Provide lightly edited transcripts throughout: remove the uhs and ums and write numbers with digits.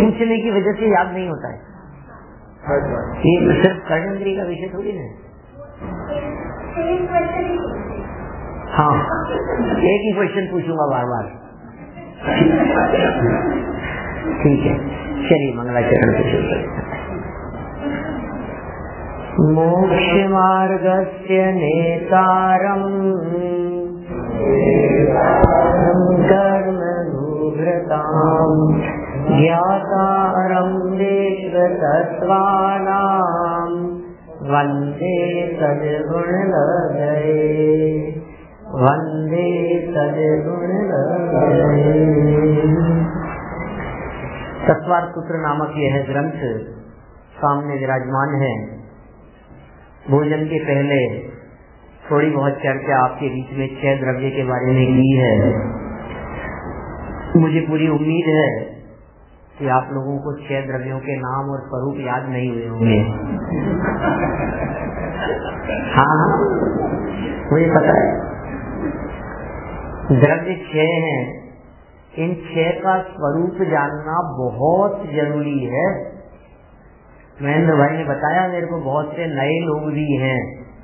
पूछने की वजह से याद नहीं होता है। ये सिर्फ कर्णेंद्रिय का विषय थोड़ी ना। हाँ, एक ही क्वेश्चन पूछूंगा बार बार। ठीक है, चलिए मंगलाचरण से शुरू करें। मोक्ष मार्गस्य नेतारम् कर्म भूभृताम् ज्ञातारम् विश्वतत्त्वानाम् वन्दे सद्गुणलहरे वन्दे सद्गुणलहरे। तत्वार सूत्र नामक यह ग्रंथ सामने विराजमान है। भोजन के पहले थोड़ी बहुत चर्चा आपके बीच में 6 द्रव्य के बारे में की है। मुझे पूरी उम्मीद है कि आप लोगों को 6 द्रव्यों के नाम और स्वरूप याद नहीं हुए होंगे। हाँ, मुझे पता है। द्रव्य 6 हैं। इन 6 का स्वरूप जानना बहुत जरूरी है। महेंद्र भाई ने बताया मेरे को बहुत से नए लोग भी हैं,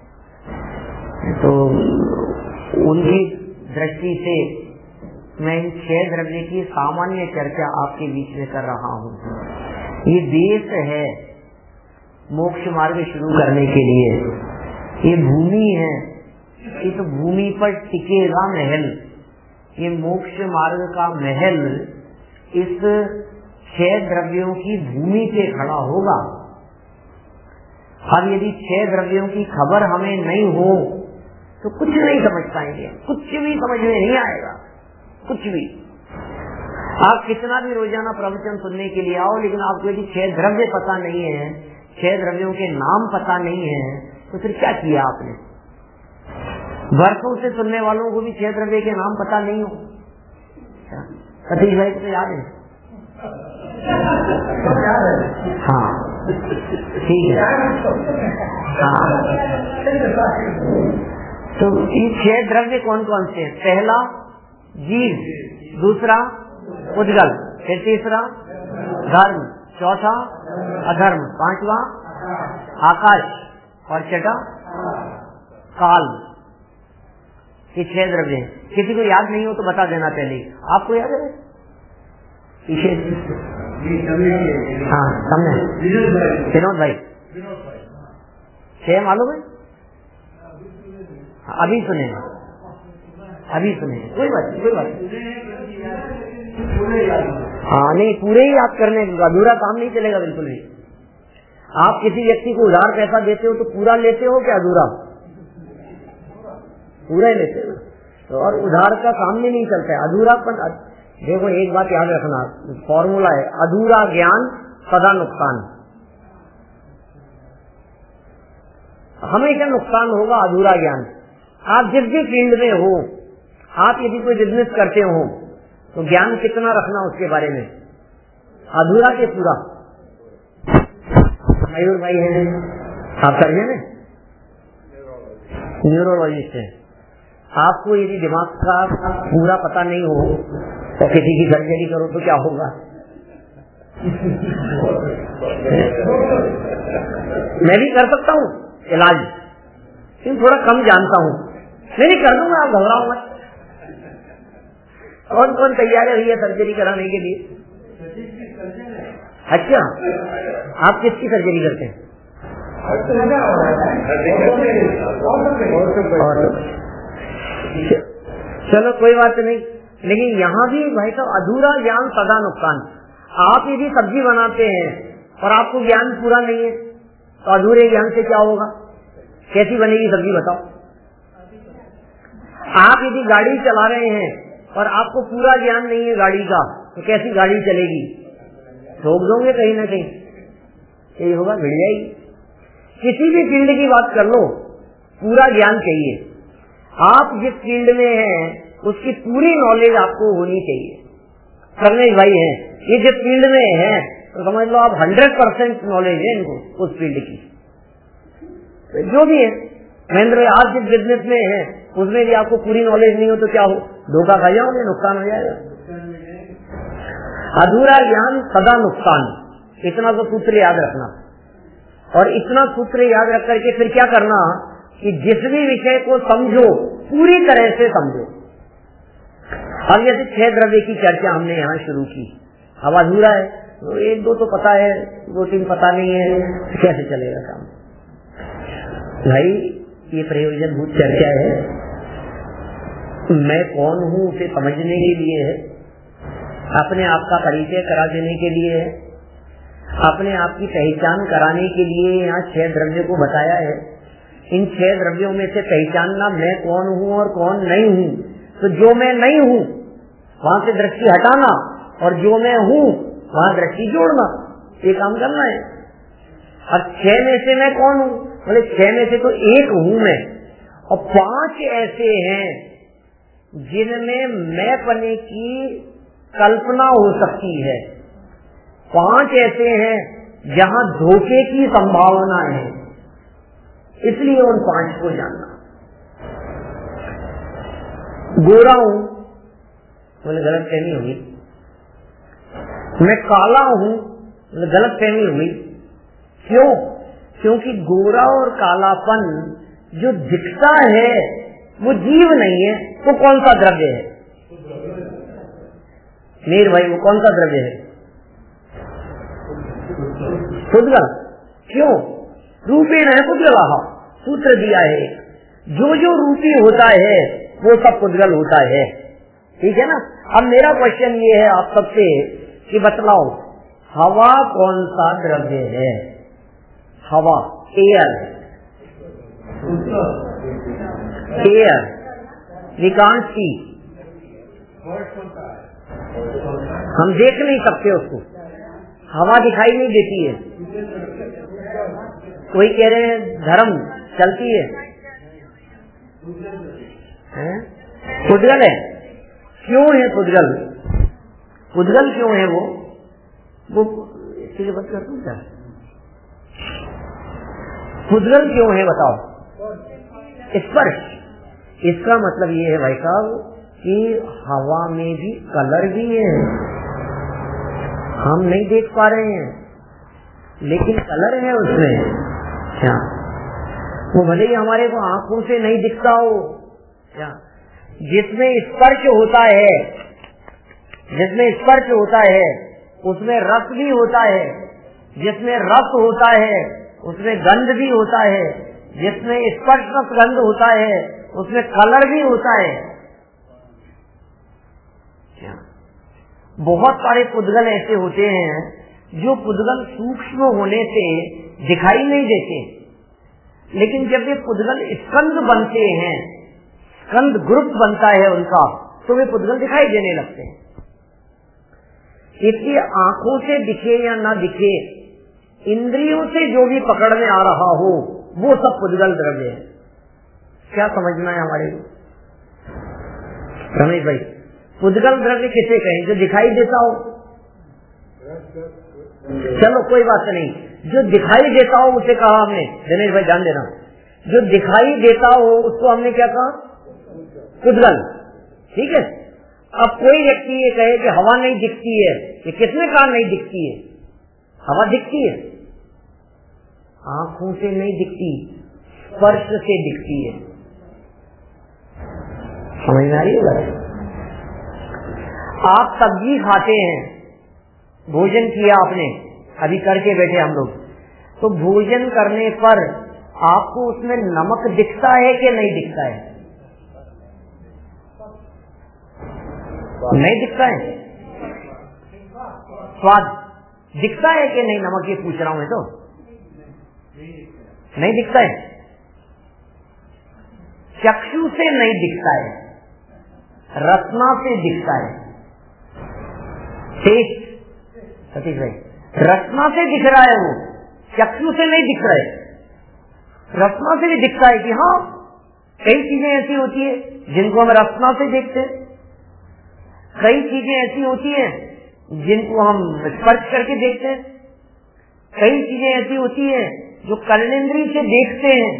तो उनकी दृष्टि से मैं इन 6 द्रव्य की सामान्य चर्चा आपके बीच में कर रहा हूँ। ये देश है मोक्ष मार्ग शुरू करने के लिए, ये भूमि है, इस भूमि पर टिकेगा महल। ये मोक्ष मार्ग का महल इस 6 द्रव्यों की भूमि पे खड़ा होगा। अब यदि 6 द्रव्यों की खबर हमें नहीं हो तो कुछ नहीं समझ पाएंगे, कुछ भी समझ में नहीं आएगा, कुछ भी। आप कितना भी रोजाना प्रवचन सुनने के लिए आओ, लेकिन आपको यदि 6 द्रव्य पता नहीं है, 6 द्रव्यों के नाम पता नहीं है, तो फिर क्या किया आपने? वर्षों से सुनने वालों को भी 6 द्रव्य के नाम पता नहीं हो। सतीश भाई को तो याद है? हाँ, ठीक है। हाँ, तो ये 6 द्रव्य कौन कौन से हैं? पहला जीव, दूसरा उद्गल, फिर तीसरा धर्म, चौथा अधर्म, पांचवा आकाश और छठा काल। ये 6 द्रव्य हैं। किसी को याद नहीं हो तो बता देना पहले। आपको याद है? हाँ, समझे विनोद भाई 6 मालूम है? अभी सुने, अभी सुने, कोई बात नहीं, कोई बात नहीं। हाँ, नहीं, पूरे ही याद करने, अधूरा काम नहीं चलेगा बिल्कुल भी। आप किसी व्यक्ति को उधार पैसा देते हो तो पूरा लेते हो क्या अधूरा? पूरा ही लेते हो। तो और उधार का काम भी नहीं चलता है, अधूरा। देखो एक बात याद रखना, फॉर्मूला है, अधूरा ज्ञान सदा नुकसान। हमेशा नुकसान होगा अधूरा ज्ञान। आप जिस भी फील्ड में हो, आप यदि कोई बिजनेस करते हो तो ज्ञान कितना रखना उसके बारे में, अधूरा के पूरा। मयूर भाई है, आप सर्जन है, न्यूरोलॉजिस्ट है। आपको यदि दिमाग का पूरा पता नहीं हो तो किसी की सर्जरी करो तो क्या होगा? मैं भी कर सकता हूँ इलाज, लेकिन थोड़ा कम जानता हूँ। मैं भी कर दूंगा, आप घबराओ मत। कौन कौन तैयार है भैया सर्जरी कराने के लिए? अच्छा, आप किसकी सर्जरी करते हैं? चलो कोई बात नहीं, लेकिन यहाँ भी भाई साहब अधूरा ज्ञान सदा नुकसान। आप यदि सब्जी बनाते हैं और आपको ज्ञान पूरा नहीं है तो अधूरे ज्ञान से क्या होगा? कैसी बनेगी सब्जी बताओ? आप यदि गाड़ी चला रहे हैं और आपको पूरा ज्ञान नहीं है गाड़ी का तो कैसी गाड़ी चलेगी? ठोक दोगे कहीं ना कहीं, यही होगा, मिल जाएगी। किसी भी फील्ड की बात कर लो, पूरा ज्ञान चाहिए। आप जिस फील्ड में हैं उसकी पूरी नॉलेज आपको होनी चाहिए। करने भाई हैं ये जिस फील्ड में है तो समझ लो आप 100% नॉलेज है इनको उस फील्ड की, जो भी है। महेंद्र आज जिस बिजनेस में है उसमें भी आपको पूरी नॉलेज नहीं हो तो क्या हो? धोखा खा जाओगे, नुकसान हो जाएगा। अधूरा ज्ञान सदा नुकसान, इतना तो सूत्र याद रखना। और इतना सूत्र याद रख करके फिर क्या करना कि जिस भी विषय को समझो पूरी तरह से समझो। अब जैसे 6 द्रव्य की चर्चा हमने यहाँ शुरू की, अब अधूरा है तो 1-2 तो पता है, 2-3 पता नहीं है, कैसे चलेगा काम? भाई ये प्रयोजनभूत चर्चा है, मैं कौन हूँ उसे समझने के लिए है, अपने आप का परिचय करा देने के लिए है, अपने आप की पहचान कराने के लिए यहाँ 6 द्रव्य को बताया है। इन 6 द्रव्यों में से पहचानना मैं कौन हूँ और कौन नहीं हूँ। तो जो मैं नहीं हूँ वहां से दृष्टि हटाना, और जो मैं हूँ वहां दृष्टि जोड़ना, ये काम करना है। अब 6 में से मैं कौन हूँ? बोले 6 में से तो 1 हूँ मैं, और 5 ऐसे हैं जिनमें मैं पने की कल्पना हो सकती है, 5 ऐसे हैं जहां धोखे की संभावना है, इसलिए उन 5 को जानना। गोरा हूं, बोले गलत फहमी होगी। मैं काला हूं, बोले गलत फहमी होगी। क्यों? क्योंकि गोरा और कालापन जो दिखता है वो जीव नहीं है, वो कौन सा द्रव्य है? मीर भाई, वो कौन सा द्रव्य है? पुद्गल। क्यों? रूपी नहीं पुद्गला, सूत्र दिया है, जो जो रूपी होता है वो सब पुद्गल होता है। ठीक है ना? अब मेरा क्वेश्चन ये है आप सबसे कि बतलाओ, हवा कौन सा द्रव्य है? हवा, air, air, we can't see, हम देख नहीं सकते उसको, हवा दिखाई नहीं देती है। कोई कह रहे हैं धर्म चलती है, पुद्गल है। क्यों है पुद्गल? पुद्गल क्यों है वो इसलिए बात करता हूँ क्या? पुद्गल क्यों है बताओ? स्पर्श। इसका मतलब ये है भाई साहब कि हवा में भी कलर भी है, हम नहीं देख पा रहे हैं लेकिन कलर है उसमें। क्या वो भले ही हमारे को आंखों से नहीं दिखता हो, क्या जिसमें स्पर्श होता है, जिसमें स्पर्श होता है उसमें रस भी होता है, जिसमें रस होता है उसमें गंध भी होता है, जिसमें स्पर्श रस गंध होता है उसमें कलर भी होता है। बहुत सारे पुद्गल ऐसे होते हैं जो पुद्गल सूक्ष्म होने से दिखाई नहीं देते, लेकिन जब ये पुद्गल स्कंद बनते हैं, स्कंद ग्रुप बनता है उनका, तो वे पुद्गल दिखाई देने लगते हैं। इसलिए आंखों से दिखे या ना दिखे, इंद्रियों से जो भी पकड़ में आ रहा हो वो सब पुद्गल द्रव्य है। क्या समझना है हमारे रमेश भाई? पुद्गल द्रव्य किसे कहें? जो दिखाई देता हो। चलो कोई बात नहीं, जो दिखाई देता हो उसे कहा हमने, दिनेश भाई ध्यान देना, जो दिखाई देता हो उसको हमने क्या कहा? पुद्गल। ठीक है। अब कोई व्यक्ति ये कहे कि हवा नहीं दिखती है, ये किसने कहा नहीं दिखती है? हवा दिखती है, आंखों से नहीं दिखती, स्पर्श से दिखती है। समझ में आ रही है? आप सब्जी खाते हैं, भोजन किया आपने, अभी करके बैठे हम लोग, तो भोजन करने पर आपको उसमें नमक दिखता है कि नहीं दिखता है? नहीं दिखता है। स्वाद दिखता है कि नहीं? नमक ये पूछ रहा हूं मैं तो, नहीं दिखता है। चक्षु से नहीं दिखता है, रत्ना से दिखता है। टेस्ट सतीश भाई, रत्ना से दिख रहा है वो, चक्षु से नहीं दिख रहा है। रत्ना से भी दिखता है कि हाँ कई चीजें ऐसी होती है जिनको हम रत्ना से देखते हैं, कई चीजें ऐसी होती हैं जिनको हम स्पर्श करके देखते हैं, कई चीजें ऐसी होती हैं जो कर्णेंद्रिय से देखते हैं।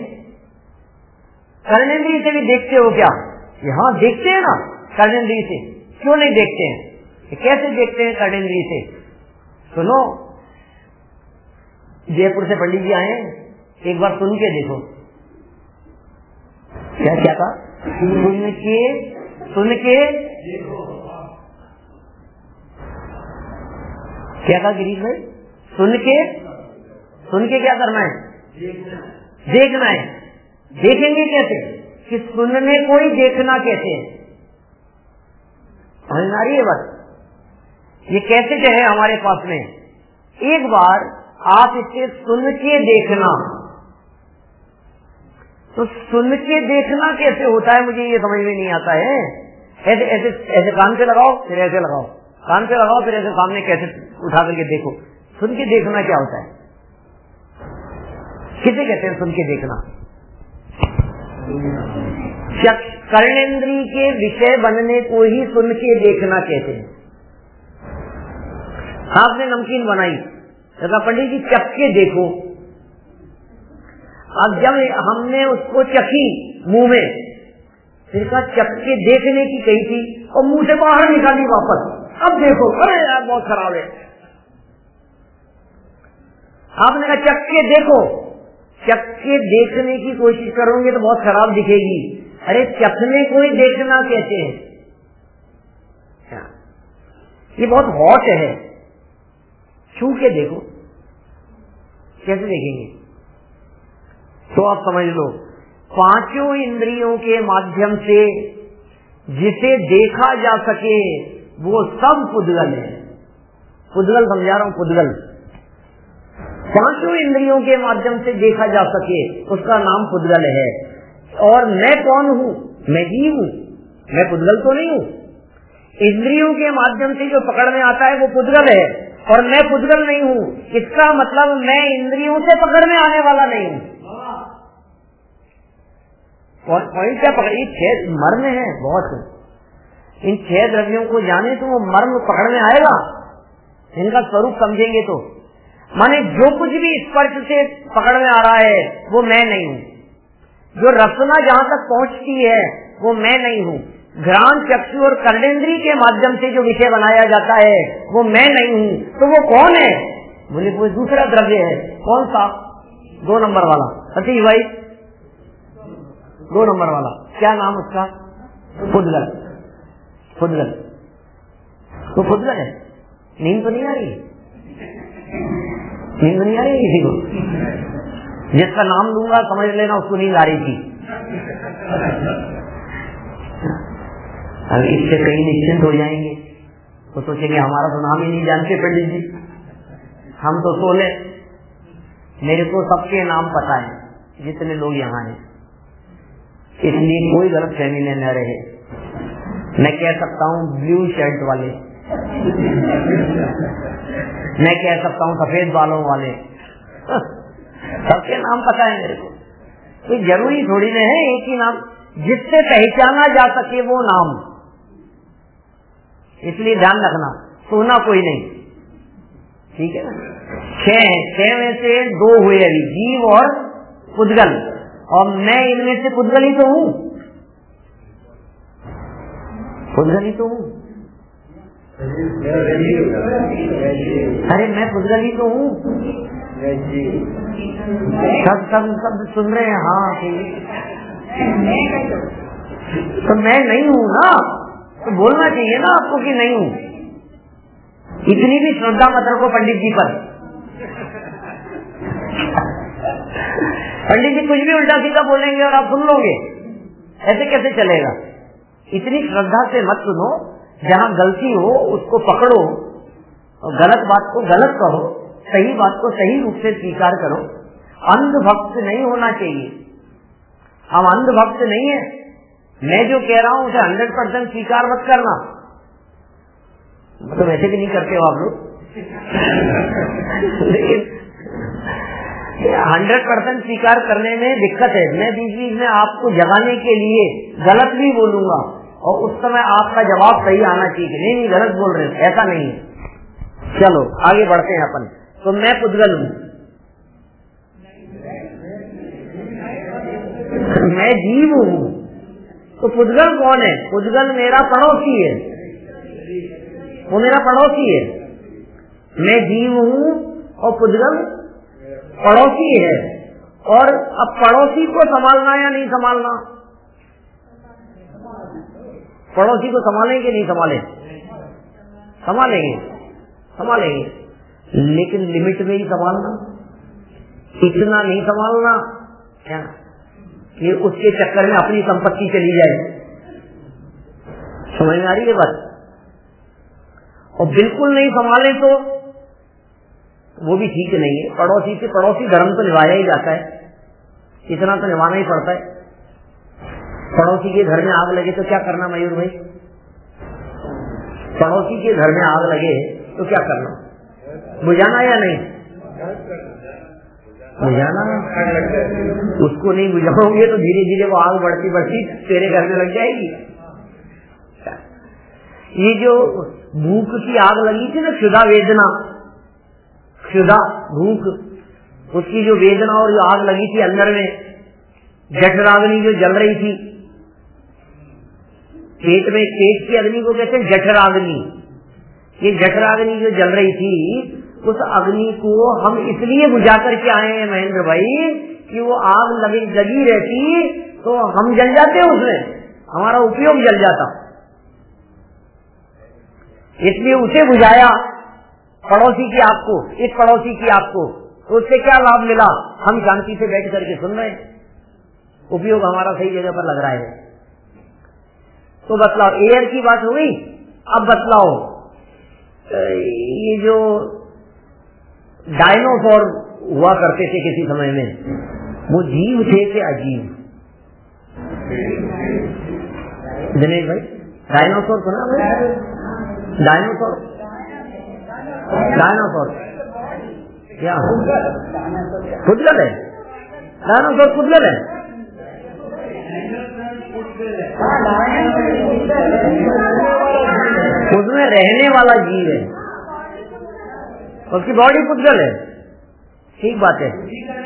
कर्णेंद्रिय से भी देखते हो क्या? हाँ देखते हैं ना कर्णेंद्रिय से। क्यों नहीं देखते हैं? कैसे देखते हैं कर्णेंद्रिय से? सुनो, जयपुर से पंडित जी आए, एक बार सुन के देखो। क्या क्या कहा? सुन के क्या कहा गिरीश भाई? सुन के क्या करना है? देखना है। देखेंगे कैसे? कि सुनने को ही देखना कहते हैं। समझ आ रही है बात? ये कैसे जो है हमारे पास में, एक बार आप इसे सुन के देखना, तो सुन के देखना कैसे होता है मुझे ये समझ में नहीं आता है। ऐसे ऐसे ऐसे कान पे लगाओ, फिर ऐसे लगाओ, कान पे लगाओ, फिर ऐसे सामने कैसे उठा करके देखो। सुन के देखना क्या होता है? किसे कहते हैं सुन के देखना? कर्णेंद्रिय के विषय बनने को ही सुन के देखना कहते हैं। आपने नमकीन बनाई, तो पंडित जी चख के देखो। अब जब हमने उसको चखी मुंह में, फिर का चख के देखने की कही थी और मुंह से बाहर निकाली वापस। अब देखो, अरे यार बहुत खराब है। आपने कहा चख के देखो, चख के देखने की कोशिश करोगे तो बहुत खराब दिखेगी। अरे चखने को ही देखना कहते हैं। ये बहुत हॉट है, छू के देखो। कैसे देखेंगे? तो आप समझ लो, पांचों इंद्रियों के माध्यम से जिसे देखा जा सके वो सब पुद्गल है। पुद्गल समझा रहा हूं, पुद्गल। पांचों इंद्रियों के माध्यम से देखा जा सके उसका नाम पुद्गल है। और मैं कौन हूँ? मैं जीव हूँ, मैं पुद्गल तो नहीं हूँ। इंद्रियों के माध्यम से जो पकड़ में आता है वो पुद्गल है, और मैं पुद्गल नहीं हूँ। इसका मतलब मैं इंद्रियों से पकड़ में आने वाला नहीं हूँ। पॉइंट क्या पकड़ी? 6 मर्म है बहुत। इन 6 द्रव्यों को जाने तो वो मर्म पकड़ में आएगा, इनका स्वरूप समझेंगे तो। माने जो कुछ भी स्पर्श से पकड़ में आ रहा है वो मैं नहीं हूँ। जो रसना जहाँ तक पहुँचती है वो मैं नहीं हूँ। घ्राण, चक्षु और कर्णेंद्रिय के माध्यम से जो विषय बनाया जाता है वो मैं नहीं हूँ। तो वो कौन है? बोले वो दूसरा द्रव्य है। कौन सा? 2 नंबर वाला। सतीश भाई, 2 नंबर वाला क्या नाम उसका? पुद्गल। पुद्गल तो पुद्गल है। नींद तो नहीं आ रही? नींद नहीं आ रही किसी को? जिसका नाम लूंगा समझ लेना उसको नींद आ रही थी। अब इससे कहीं निश्चिंत हो जाएंगे तो सोचेंगे हमारा तो नाम ही नहीं जानते पंडित जी, हम तो सोले। मेरे को सबके नाम पता है जितने लोग यहाँ हैं, इसलिए कोई गलत फहमी न रहे। मैं कह सकता हूँ ब्लू शर्ट वाले, मैं कह सकता हूँ सफेद बालों वाले, सबके नाम पता है मेरे को। तो जरूरी थोड़ी ना है एक ही नाम, जिससे पहचाना जा सके वो नाम। इसलिए ध्यान रखना, सोना कोई नहीं, ठीक है ना। 6 में से 2 हुए अभी, जीव और पुद्गल, और मैं इनमें से पुद्गल ही तो हूँ। पुद्गल ही तो हूँ। अरे मैं पुद्गल ही तो हूँ। सब सुन रहे हैं? हाँ तो मैं नहीं हूँ ना, तो बोलना चाहिए ना आपको कि नहीं हूँ। इतनी भी श्रद्धा मत रखो पंडित जी पर। पंडित जी कुछ भी उल्टा सीधा बोलेंगे और आप सुन लोगे, ऐसे कैसे चलेगा? इतनी श्रद्धा से मत सुनो। जहाँ गलती हो उसको पकड़ो, और गलत बात को गलत कहो, सही बात को सही रूप से स्वीकार करो। अंधभक्त नहीं होना चाहिए। हम अंधभक्त नहीं है। मैं जो कह रहा हूँ उसे 100% स्वीकार मत करना। मतलब वैसे भी नहीं करते हो आप लोग, लेकिन 100% स्वीकार करने में दिक्कत है। मैं बीच में आपको जगाने के लिए गलत भी बोलूंगा, और उस समय आपका जवाब सही आना चाहिए। नहीं गलत बोल रहे, ऐसा नहीं है। चलो आगे बढ़ते हैं अपन। तो मैं पुद्गल हूँ, मैं जीव हूँ। तो पुद्गल कौन है? पुद्गल मेरा पड़ोसी है। वो मेरा पड़ोसी है। मैं जीव हूँ और पुद्गल पड़ोसी है। और अब पड़ोसी को संभालना या नहीं संभालना, पड़ोसी को संभालेंगे नहीं संभाले, संभालेंगे, संभालेंगे, लेकिन लिमिट में ही संभालना, इतना नहीं संभालना क्या कि उसके चक्कर में अपनी संपत्ति चली जाए। समझ में आ रही है बात? और बिल्कुल नहीं संभाले तो वो भी ठीक नहीं है। पड़ोसी से पड़ोसी धर्म तो निभाया ही जाता है, इतना तो निभाना ही पड़ता है। पड़ोसी के घर में आग लगे तो क्या करना मयूर भाई? पड़ोसी के घर में आग लगे तो क्या करना? बुझाना या नहीं बुझाना? उसको नहीं बुझाओगे तो धीरे धीरे वो आग बढ़ती बढ़ती तेरे घर में लग जाएगी। ये जो भूख की आग लगी थी ना, क्षुधा वेदना, क्षुधा भूख, उसकी जो वेदना और जो आग लगी थी अंदर में, जठराग्नि जो जल रही थी पेट में, पेट की अग्नि को कहते हैं जठराग्नि। ये जठराग्नि जो जल रही थी, उस अग्नि को हम इसलिए बुझा करके आए हैं महेंद्र भाई कि वो आग लगी रहती तो हम जल जाते, उसमें हमारा उपयोग जल जाता, इसलिए उसे बुझाया। पड़ोसी की आपको, इस पड़ोसी की आपको, तो उससे क्या लाभ मिला? हम शांति से बैठ करके सुन रहे हैं, उपयोग हमारा सही जगह पर लग रहा है। तो बतलाओ, एयर की बात हो गई। अब बतलाओ, ये जो डायनासोर हुआ करते थे किसी समय में, वो जीव थे कि अजीब? दिनेश भाई, डायनासोर सुना आपने? डायनासोर, डायनासोर क्या पुद्गल है? डायनासोर पुद्गल है? उसमें रहने वाला जीव है, उसकी बॉडी पुद्गल है, ठीक बात है।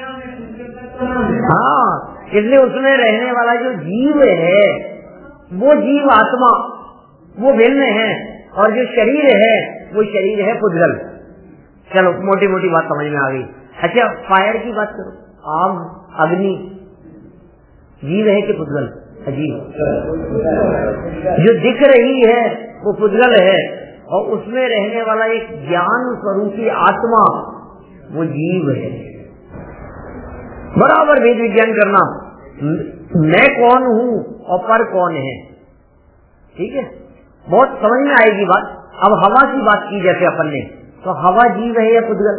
हाँ, इसलिए उसमें रहने वाला जो जीव है, वो जीव आत्मा, वो भिन्न है, और जो शरीर है वो शरीर है पुद्गल। चलो मोटी मोटी बात समझ में आ गई। अच्छा, फायर की बात करो, आग, अग्नि जीव है कि पुद्गल? अजीब। जो दिख रही है वो पुद्गल है, और उसमें रहने वाला एक ज्ञान स्वरूपी आत्मा वो जीव है। बराबर वेद विज्ञान करना, मैं कौन हूँ और पर कौन है, ठीक है, बहुत समझ में आएगी बात। अब हवा की बात की जैसे अपन ने, तो हवा जीव है या पुद्गल?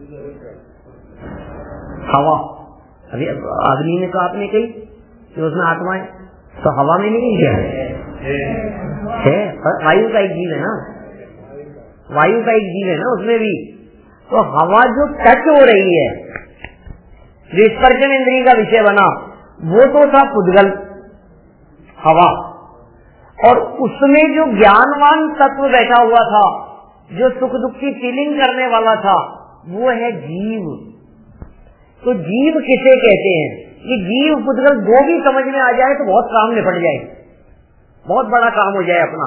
हवा, अभी अग्नि में तो आपने कही कि उसमें आत्मा है, तो हवा में नहीं क्या है? वायु का एक जीव है ना, वायु का एक जीव है ना उसमें भी। तो हवा जो टच हो रही है, जो स्पर्शन इंद्रिय का विषय बना, वो तो था पुद्गल हवा, और उसमें जो ज्ञानवान तत्व बैठा हुआ था, जो सुख दुख की फीलिंग करने वाला था, वो है जीव। तो जीव किसे कहते हैं? ये जीव पुद्गल दो भी समझ में आ जाए तो बहुत काम निपट जाए, बहुत बड़ा काम हो जाए अपना।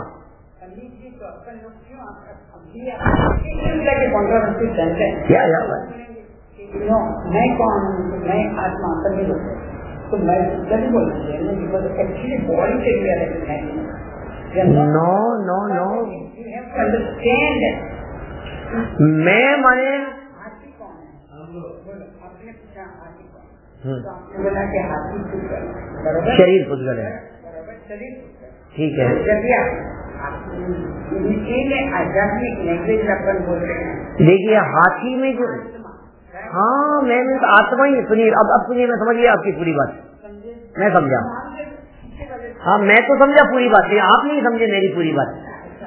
क्या मैं कौन, मैं आत्मा सभी लोग, तो मैं जब बोलती एक्चुअली बॉडी से नो नो नो, मैं माने हाथी कौन है? आपने पूछा हाथी कौन, तो आपने बोला कि हाथी पुद्गल, शरीर पुद्गल है, शरीर ठीक है। आध्यात्मिक लैंग्वेज अपन बोल रहे हैं। देखिए हाथी में जो, हाँ मैंने तो आत्मा ही सुनिए, अब सुनिए, मैं समझ गया आपकी पूरी बात, मैं समझा। हाँ मैं तो समझा पूरी बात, आप नहीं समझे मेरी पूरी बात।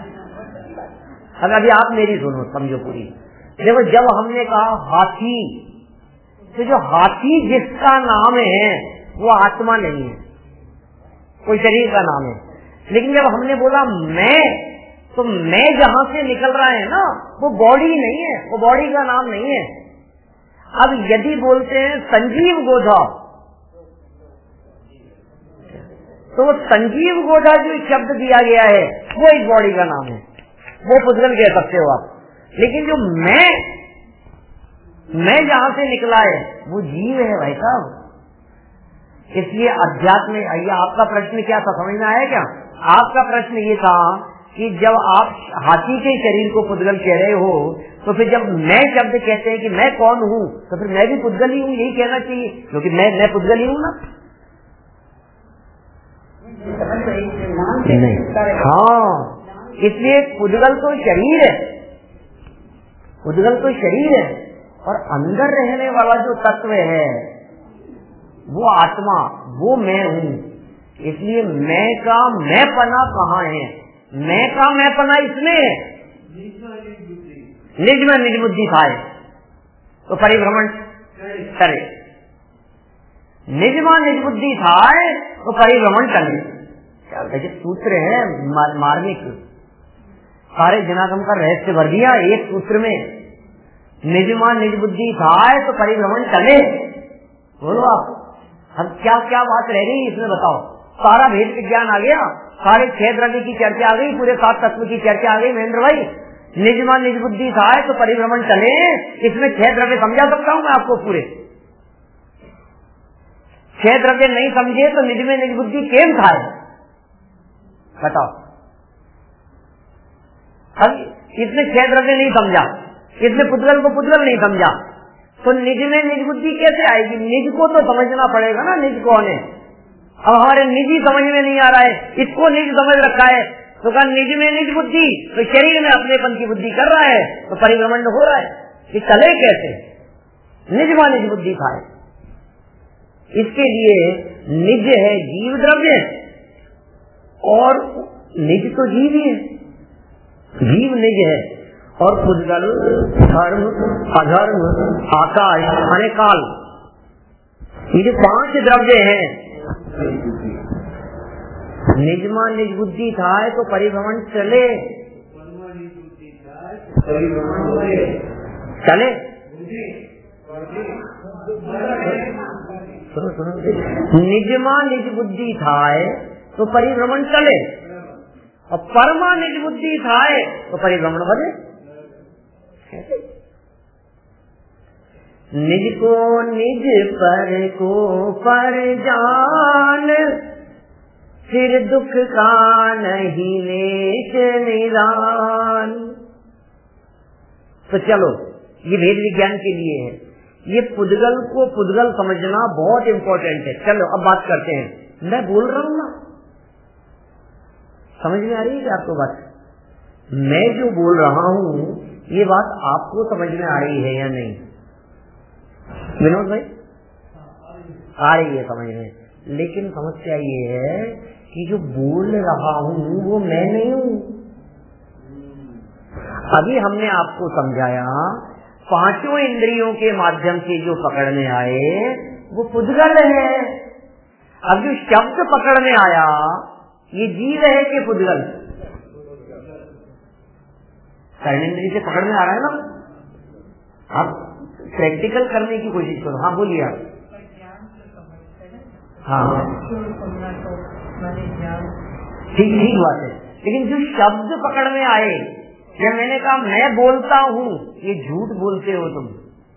अभी आप मेरी सुनो, समझो पूरी। देखो, जब हमने कहा हाथी, तो जो हाथी जिसका नाम है वो आत्मा नहीं है, कोई शरीर का नाम है। लेकिन जब हमने बोला मैं, तो मैं जहां से निकल रहा है ना, वो बॉडी नहीं है, वो बॉडी का नाम नहीं है। अब यदि बोलते हैं संजीव गोधा, तो वो संजीव गोधा जो शब्द दिया गया है वो एक बॉडी का नाम है। वो पुद्गल कह सकते हो आप। लेकिन जो मैं जहां से निकला है वो जीव है भाई साहब। इसलिए अध्यात्म, ये आपका प्रश्न क्या था, समझ में आया क्या? आपका प्रश्न ये था कि जब आप हाथी के शरीर को पुद्गल कह रहे हो, तो फिर जब मैं शब्द कहते हैं कि मैं कौन हूँ, तो फिर मैं भी पुद्गल ही हूँ, यही कहना चाहिए, क्योंकि मैं पुद्गल ही हूँ ना। नहीं, हाँ, इसलिए पुद्गल तो शरीर है, पुद्गल तो शरीर है, और अंदर रहने वाला जो तत्व है वो आत्मा, वो मैं हूँ। इसलिए मैं का मैं पना कहाँ है? मैं का मैं पना इसमें है, निज में निज बुद्धि खाए तो परिभ्रमण करे, निज में निज बुद्धि खाए तो परिभ्रमण करे। क्या देखिए सूत्र है मार्मिक, सारे जनागम का रहस्य भर दिया एक सूत्र में। निज में निज बुद्धि खाए तो परिभ्रमण चले। बोलो आप, हम क्या क्या बात रह गई इसमें बताओ? सारा भेद विज्ञान आ गया, सारे 6 द्रव्य की चर्चा आ गई, पूरे 7 तत्व की चर्चा आ गई। महेंद्र भाई, निज में निज बुद्धि खाए तो परिभ्रमण चले, इसमें 6 द्रव्य समझा सकता हूँ मैं आपको पूरे। 6 द्रव्य नहीं समझे तो निज में निज बुद्धि केम खाए, बताओ? अब इसमें 6 द्रव्य नहीं समझा, इसमें पुद्गल को पुद्गल नहीं समझा, तो निज में निज बुद्धि कैसे आएगी? निज को तो समझना पड़ेगा ना, निज कौन है। अब हमारे निजी समझ में नहीं आ रहा है, इसको निज समझ रखा है, तो कहा निज में निज बुद्धि, तो शरीर में अपनेपन की बुद्धि कर रहा है, तो परिभ्रमण हो रहा है। ये चले कैसे? निज में निज बुद्धि खाए। इसके लिए निज है जीव द्रव्य, और निज तो जीव ही है, जीव निज है, और पुद्गल धर्म अधर्म आकाश माने काल, ये जो 5 द्रव्य हैं। निजमा निज बुद्धि था तो परिभ्रमण चले, चले। निजमा निज बुद्धि था तो परिभ्रमण चले, और परमा निज बुद्धि था तो परिभ्रमण बने। निज को निज पर को पर जान, फिर दुख का नहीं लेश निदान। तो चलो, ये भेद विज्ञान के लिए है, ये पुद्गल को पुद्गल समझना बहुत इम्पोर्टेंट है। चलो अब बात करते हैं, मैं बोल रहा हूँ ना, समझ में आ रही है क्या आपको बात? मैं जो बोल रहा हूँ ये बात आपको समझ में आ रही है या नहीं? विनोद भाई, आ रही है समझ में, लेकिन समस्या ये है कि जो बोल रहा हूँ वो मैं नहीं हूँ। अभी हमने आपको समझाया 5 इंद्रियों के माध्यम से जो पकड़ने आए वो पुद्गल है। अब जो शब्द पकड़ने आया ये जीव है कि पुद्गल? कर्णेंद्रिय से पकड़ने आ रहा है ना। आप प्रैक्टिकल करने की कोशिश करो। हाँ बोलिए आप। हाँ ठीक बात है, लेकिन जो शब्द पकड़ने आए, या मैंने कहा मैं बोलता हूँ, ये झूठ बोलते हो तुम।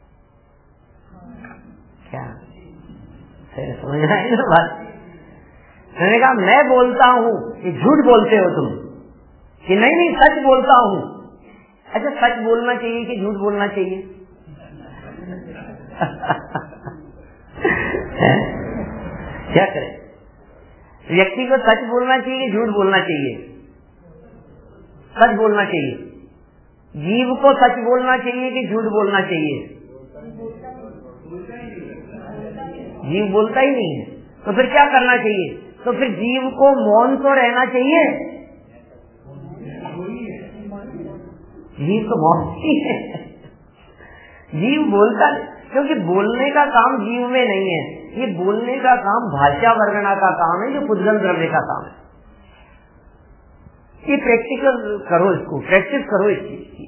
क्या समझ रहा है ना बात? मैंने कहा मैं बोलता हूँ, ये झूठ बोलते हो तुम, कि नहीं सच बोलता हूँ। अच्छा, सच बोलना चाहिए कि झूठ बोलना चाहिए? क्या करें? व्यक्ति को सच बोलना चाहिए कि झूठ बोलना चाहिए? सच बोलना चाहिए। जीव को सच बोलना चाहिए कि झूठ बोलना चाहिए? जीव बोलता ही नहीं है, तो फिर क्या करना चाहिए? तो फिर जीव को मौन तो रहना चाहिए। जीव तो मौन ही है, जीव बोलता नहीं, क्योंकि बोलने का काम जीव में नहीं है, ये बोलने का काम भाषा वर्णना का काम है, जो पुद्गल द्रव्य का काम है। ये प्रैक्टिकल करो, इसको प्रैक्टिस करो इस चीज की।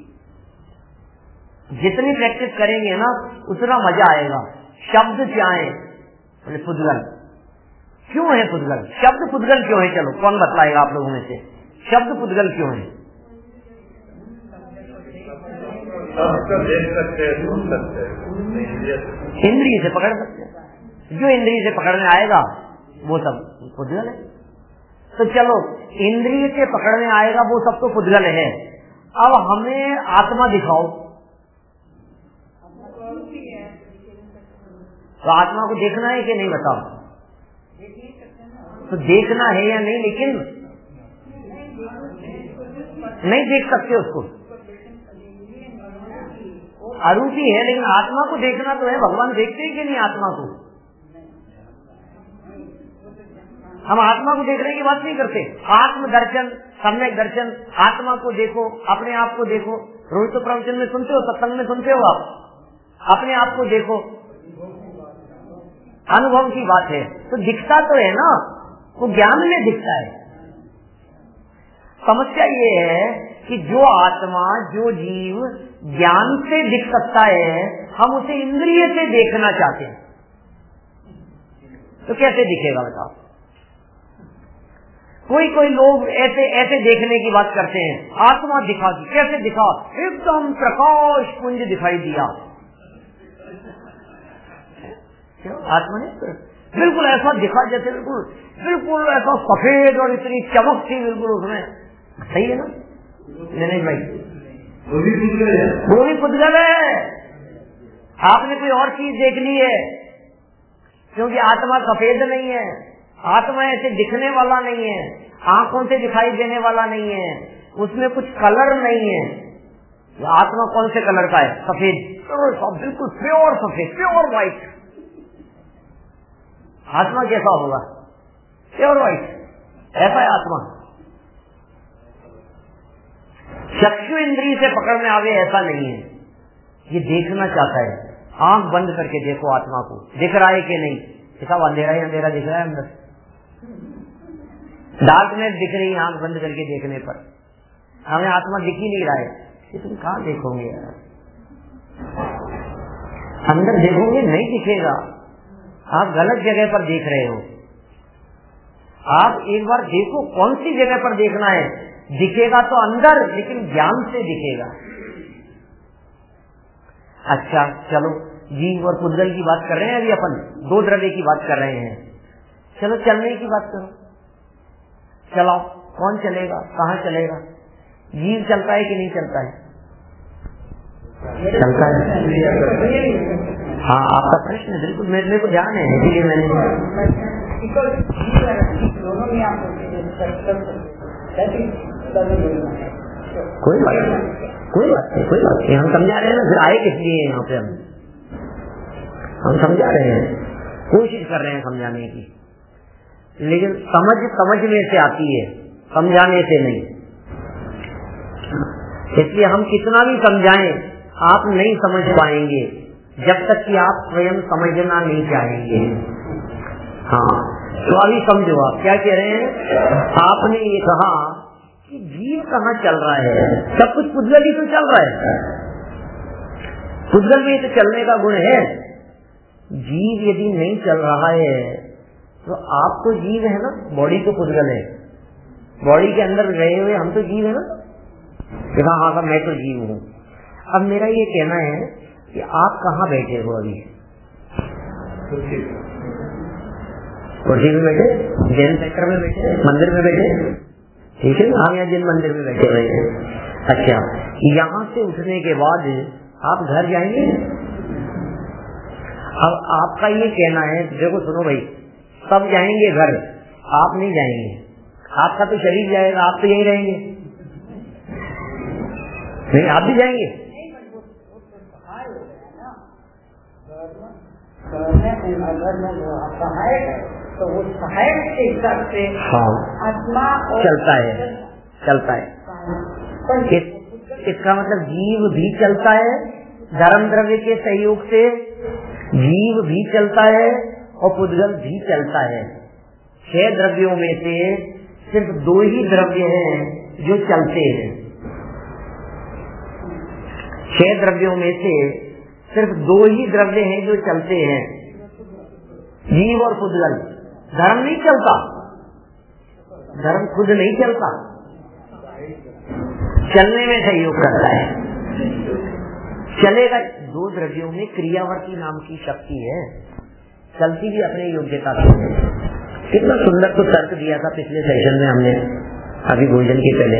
जितनी प्रैक्टिस करेंगे ना उतना मजा आएगा। शब्द क्या है? पुद्गल क्यों है? पुद्गल शब्द पुद्गल क्यों है? चलो कौन बतलाएगा आप लोगों में से? शब्द पुद्गल क्यों है? देख सकते हैं, सुन सकते हैं, इंद्रिय से पकड़ सकते हैं। जो इंद्रिय से पकड़ने आएगा वो सब पुद्गल है। तो चलो, इंद्रिय से पकड़ने आएगा वो सब तो पुद्गल है। अब हमें आत्मा दिखाओ, तो आत्मा को देखना है कि नहीं बताओ? तो देखना है या नहीं, लेकिन नहीं देख सकते उसको, अरूपी है, लेकिन आत्मा को देखना तो है। भगवान देखते हैं कि नहीं आत्मा को? हम आत्मा को देखने की बात नहीं करते। आत्म दर्शन, सम्यक दर्शन, आत्मा को देखो, अपने आप को देखो। रोज तो प्रवचन में सुनते हो, सत्संग में सुनते हो, आप अपने आप को देखो, अनुभव की बात है। तो दिखता तो है ना, वो ज्ञान में दिखता है। समस्या ये है कि जो आत्मा, जो जीव ज्ञान से दिख सकता है, हम उसे इंद्रिय से देखना चाहते हैं। तो कैसे दिखेगा बताओ? कोई लोग ऐसे देखने की बात करते हैं, आत्मा दिखा दी। कैसे दिखा? एकदम प्रकाश पुंज दिखाई दिया। आत्मा ने बिल्कुल ऐसा दिखा जैसे बिल्कुल ऐसा सफेद और इतनी चमक थी बिल्कुल उसमें। सही है ना नहीं भाई? वो भी पुद्गल है। आपने कोई और चीज देख ली है, क्योंकि आत्मा सफेद नहीं है, आत्मा ऐसे दिखने वाला नहीं है, आंखों से दिखाई देने वाला नहीं है, उसमें कुछ कलर नहीं है। आत्मा कौन से कलर का है? सफेद, बिल्कुल प्योर सफेद, प्योर व्हाइट। आत्मा कैसा होगा? Pure white. ऐसा है आत्मा। चक्षु इंद्रिय से पकड़ने आवे ऐसा नहीं है, ये देखना चाहता है। आंख बंद करके देखो आत्मा को, दिख रहा है कि नहीं? देखा अंधेरा ही अंधेरा दिख रहा है अंदर, डार्कनेस दिख रही है आंख बंद करके देखने पर। हमें आत्मा दिख ही नहीं रहा है, कि तुम कहाँ देखोगे यार? अंदर देखोगे नहीं दिखेगा, आप गलत जगह पर देख रहे हो। आप एक बार देखो कौन सी जगह पर देखना है। दिखेगा तो अंदर, लेकिन ज्ञान से दिखेगा। अच्छा चलो, जीव और पुद्गल की बात कर रहे हैं अभी अपन, दो द्रव्य की बात कर रहे हैं। चलो चलने की बात करो, चलाओ। कौन चलेगा? कहाँ चलेगा? जीव चलता है कि नहीं चलता है? चलता है। हाँ, आपका प्रश्न बिल्कुल मेरे को ध्यान है, इसलिए मैंने कोई बात नहीं, हम समझा रहे हैं ना, फिर आए किस लिए यहाँ पे? हम समझा रहे हैं, कोशिश कर रहे हैं समझाने की, लेकिन समझ में से आती है, समझाने से नहीं। इसलिए हम कितना भी समझाएं, आप नहीं समझ पाएंगे जब तक कि आप स्वयं समझना नहीं चाहेंगे। हाँ, तो अभी समझो आप क्या कह रहे हैं। आपने ये कहा कि जीव कहाँ चल रहा है, सब कुछ पुद्गल ही तो चल रहा है। पुद्गल में तो चलने का गुण है। जीव यदि नहीं चल रहा है तो आप तो जीव है ना, बॉडी तो पुद्गल है। बॉडी के अंदर रहे हुए हम तो जीव है ना। हाँ, मैं तो जीव हूँ। अब मेरा ये कहना है कि आप कहाँ बैठे हो अभी? कुर्सी में बैठे, जैन सेक्टर में बैठे, मंदिर में बैठे, ठीक है ना? हम यहाँ जिन मंदिर में बैठे हुए हैं। अच्छा, यहाँ से उठने के बाद आप घर जाएंगे। अब आपका ये कहना है, देखो सुनो भाई, सब जाएंगे घर, आप नहीं जाएंगे। आपका तो शरीर जाएगा, आप तो यहीं रहेंगे। नहीं, आप भी जाएंगे। अगर में जो सहायक है तो वो सहायक के हिसाब से आत्मा चलता है। इसका मतलब जीव भी चलता है, धर्म द्रव्य के सहयोग से जीव भी चलता है और पुद्गल भी चलता है। 6 द्रव्यों में से सिर्फ 2 ही द्रव्य हैं जो चलते हैं। 6 द्रव्यों में से सिर्फ 2 ही द्रव्य हैं जो चलते हैं, जीव और पुद्गल। धर्म नहीं चलता, धर्म खुद नहीं चलता, चलने में सहयोग करता है। चलेगा। दो द्रव्यों में क्रियावर्ती नाम की शक्ति है, चलती भी अपने योग्यता से है। कितना सुंदर तो तर्क दिया था पिछले सेशन में हमने, अभी भोजन के पहले।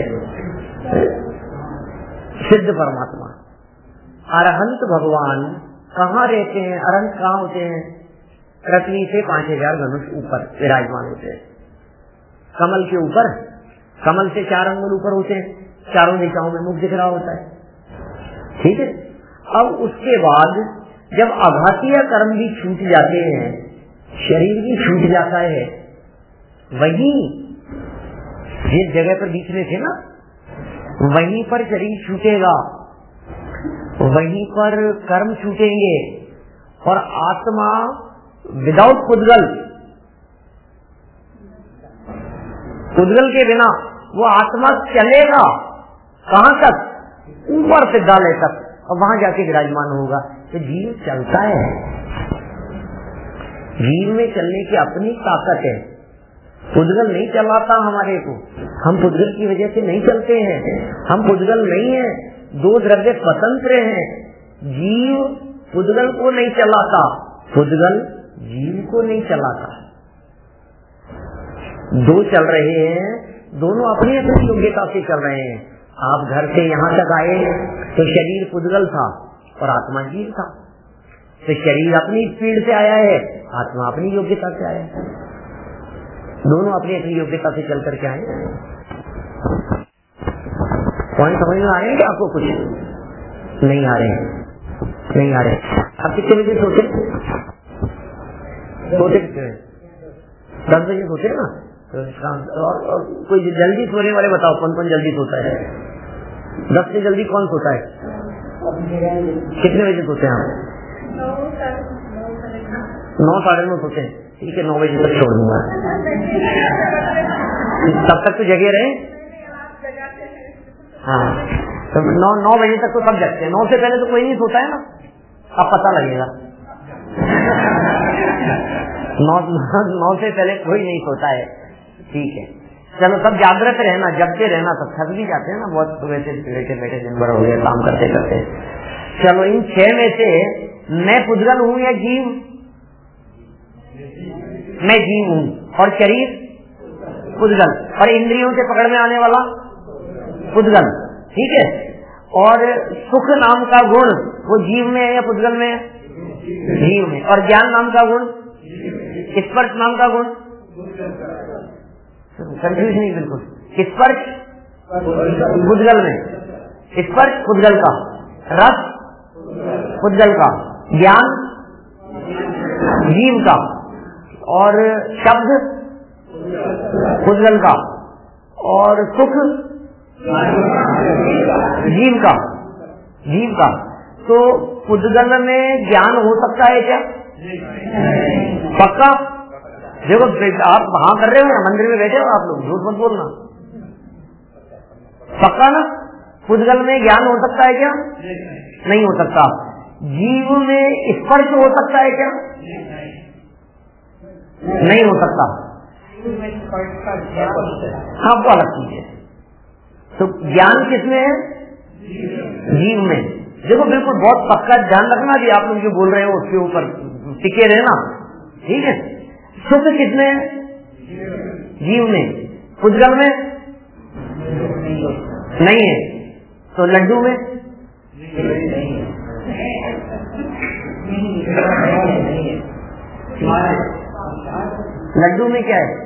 सिद्ध परमात्मा अरहंत भगवान कहाँ रहते हैं? अरहंत कहाँ होते हैं? पृथ्वी से 5000 धनुष ऊपर विराजमान होते हैं, कमल के ऊपर। कमल से 4 अंगुल ऊपर होते हैं, चारों दिशाओं में मुख दिख रहा होता है, ठीक है। अब उसके बाद जब आघातीय कर्म भी छूट जाते हैं, शरीर भी छूट जाता है, वहीं जिस जगह पर बीच में थे ना, वहीं पर शरीर छूटेगा, वहीं पर कर्म छूटेंगे, और आत्मा विदाउट पुद्गल, पुद्गल के बिना वो आत्मा चलेगा कहां तक? ऊपर से डाले तक, और वहां जाके विराजमान होगा। तो जीव चलता है, जीव में चलने की अपनी ताकत है, पुद्गल नहीं चलाता हमारे को। हम पुद्गल की वजह से नहीं चलते हैं, हम पुद्गल नहीं है, दो द्रव्य स्वतंत्र हैं। जीव पुद्गल को नहीं चलाता, पुद्गल जीव को नहीं चलाता। दो चल रहे हैं, दोनों अपनी अपनी योग्यता से चल रहे हैं। आप घर से यहाँ तक आए तो शरीर पुद्गल था और आत्मा जीव था, तो शरीर अपनी स्पीड से आया है, आत्मा अपनी योग्यता से आया है, दोनों अपनी अपनी योग्यता से चल करके आए। पॉइंट समझ में आ रहे हैं कि आपको? कुछ नहीं आ रहे हैं, नहीं आ रहे। आप कितने बजे सोते? सोते कितने? 10 बजे सोते हैं ना? और कोई जल्दी सोने वाले बताओ, कौन जल्दी सोता है? 10 से जल्दी कौन सोता है? कितने बजे सोते हैं आप? 9 साढ़े 9 सोते हैं, ठीक है। 9 बजे तक छोड़ दूंगा, तब तक तो जगे रहे। हाँ, तो 9 बजे तक तो सब जगते हैं, 9 से पहले तो कोई नहीं सोता है ना, अब पता लगेगा। 9 से पहले कोई नहीं सोता है, ठीक है। चलो सब जागृत रहना, जगते रहना, सब थक भी जाते हैं ना बहुत, सुबह से बैठे बैठे दिन भर हो गया काम करते करते। चलो इन 6 में से मैं पुद्गल हूँ या जीव? मैं जीव हूँ, और शरीर पुद्गल, और इंद्रियों से पकड़ में आने वाला पुद्गल, ठीक है। और सुख नाम का गुण वो जीव में है या पुद्गल में है? जीव में। और ज्ञान नाम का गुण, स्पर्श नाम का गुण, कंफ्यूज नहीं बिल्कुल। स्पर्श पुद्गल में, स्पर्श पुद्गल का, रस पुद्गल का, ज्ञान जीव का, और शब्द पुद्गल का, और सुख जीव का, जीव का। तो पुद्गल में ज्ञान हो सकता है क्या? पक्का? देखो आप वहां कर रहे हो ना, मंदिर में बैठे हो आप लोग, झूठ मत बोलना, पक्का ना? पुद्गल में ज्ञान हो सकता है क्या? नहीं हो सकता। जीव में स्पर्श हो सकता है क्या? नहीं हो सकता। हाँ, वो अलग चीज है। तो ज्ञान किसमें है? जीव में। देखो बिल्कुल बहुत पक्का ध्यान रखना कि आप लोग जो बोल रहे हो उसके ऊपर टिके रहना, ठीक है। सुख किसमें है? जीव में। पुद्गल में नहीं है, तो लड्डू में? लड्डू में क्या है?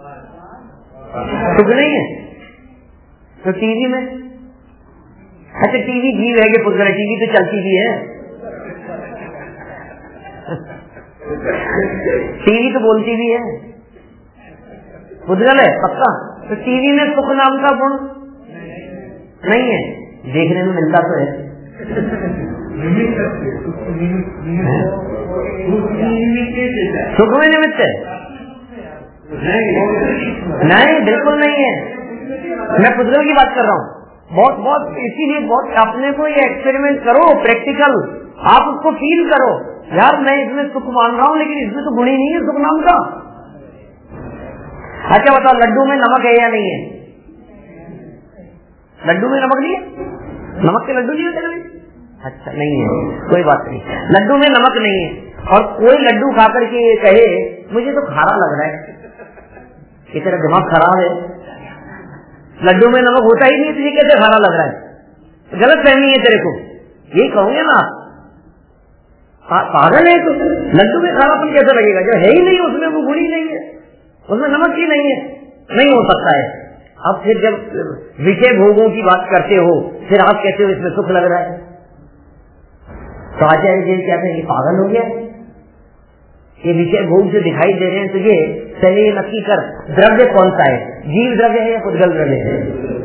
सुख नहीं है। तो टीवी में? अच्छा, टीवी जीव है कि पुद्गल है? टीवी तो चलती भी है, टीवी तो बोलती भी है, पुद्गल है पक्का। तो टीवी में सुख नाम का गुण नहीं है, देखने में मिलता तो है। सुख में निमित्त है? नहीं, बिल्कुल नहीं है। मैं पुद्गल की बात कर रहा हूँ। बहुत बहुत इसीलिए बहुत अपने को ये एक्सपेरिमेंट करो, प्रैक्टिकल, आप उसको फील करो। यार मैं इसमें सुख मान रहा हूँ, लेकिन इसमें तो गुण ही नहीं है सुख नाम का। अच्छा बताओ, लड्डू में नमक है या नहीं है? लड्डू में नमक नहीं है? नमक के लड्डू नहीं होते कभी? अच्छा नहीं है, कोई बात नहीं, लड्डू में नमक नहीं है। और कोई लड्डू खा करके ये कहे मुझे तो खारा लग रहा है, कि तेरा दिमाग खराब है, लड्डू में नमक होता ही नहीं, तुझे कैसे खारा लग रहा है, गलत फहमी है तेरे को, यही कहोगे ना आप, पागल है तो। लड्डू में खारापन कैसे लगेगा जब है ही नहीं उसमें, वो गुण ही नहीं है, उसमें नमक ही नहीं है, नहीं हो सकता है। अब फिर जब विषय भोगों की बात करते हो फिर आप कहते हो इसमें सुख लग रहा है, तो आचार्य जी कहते हैं ये पागल हो गया, ये विषय भोग जो दिखाई दे रहे हैं, तो ये पहले ये नक्की कर द्रव्य कौन सा है, जीव द्रव्य है या पुद्गल द्रव्य है।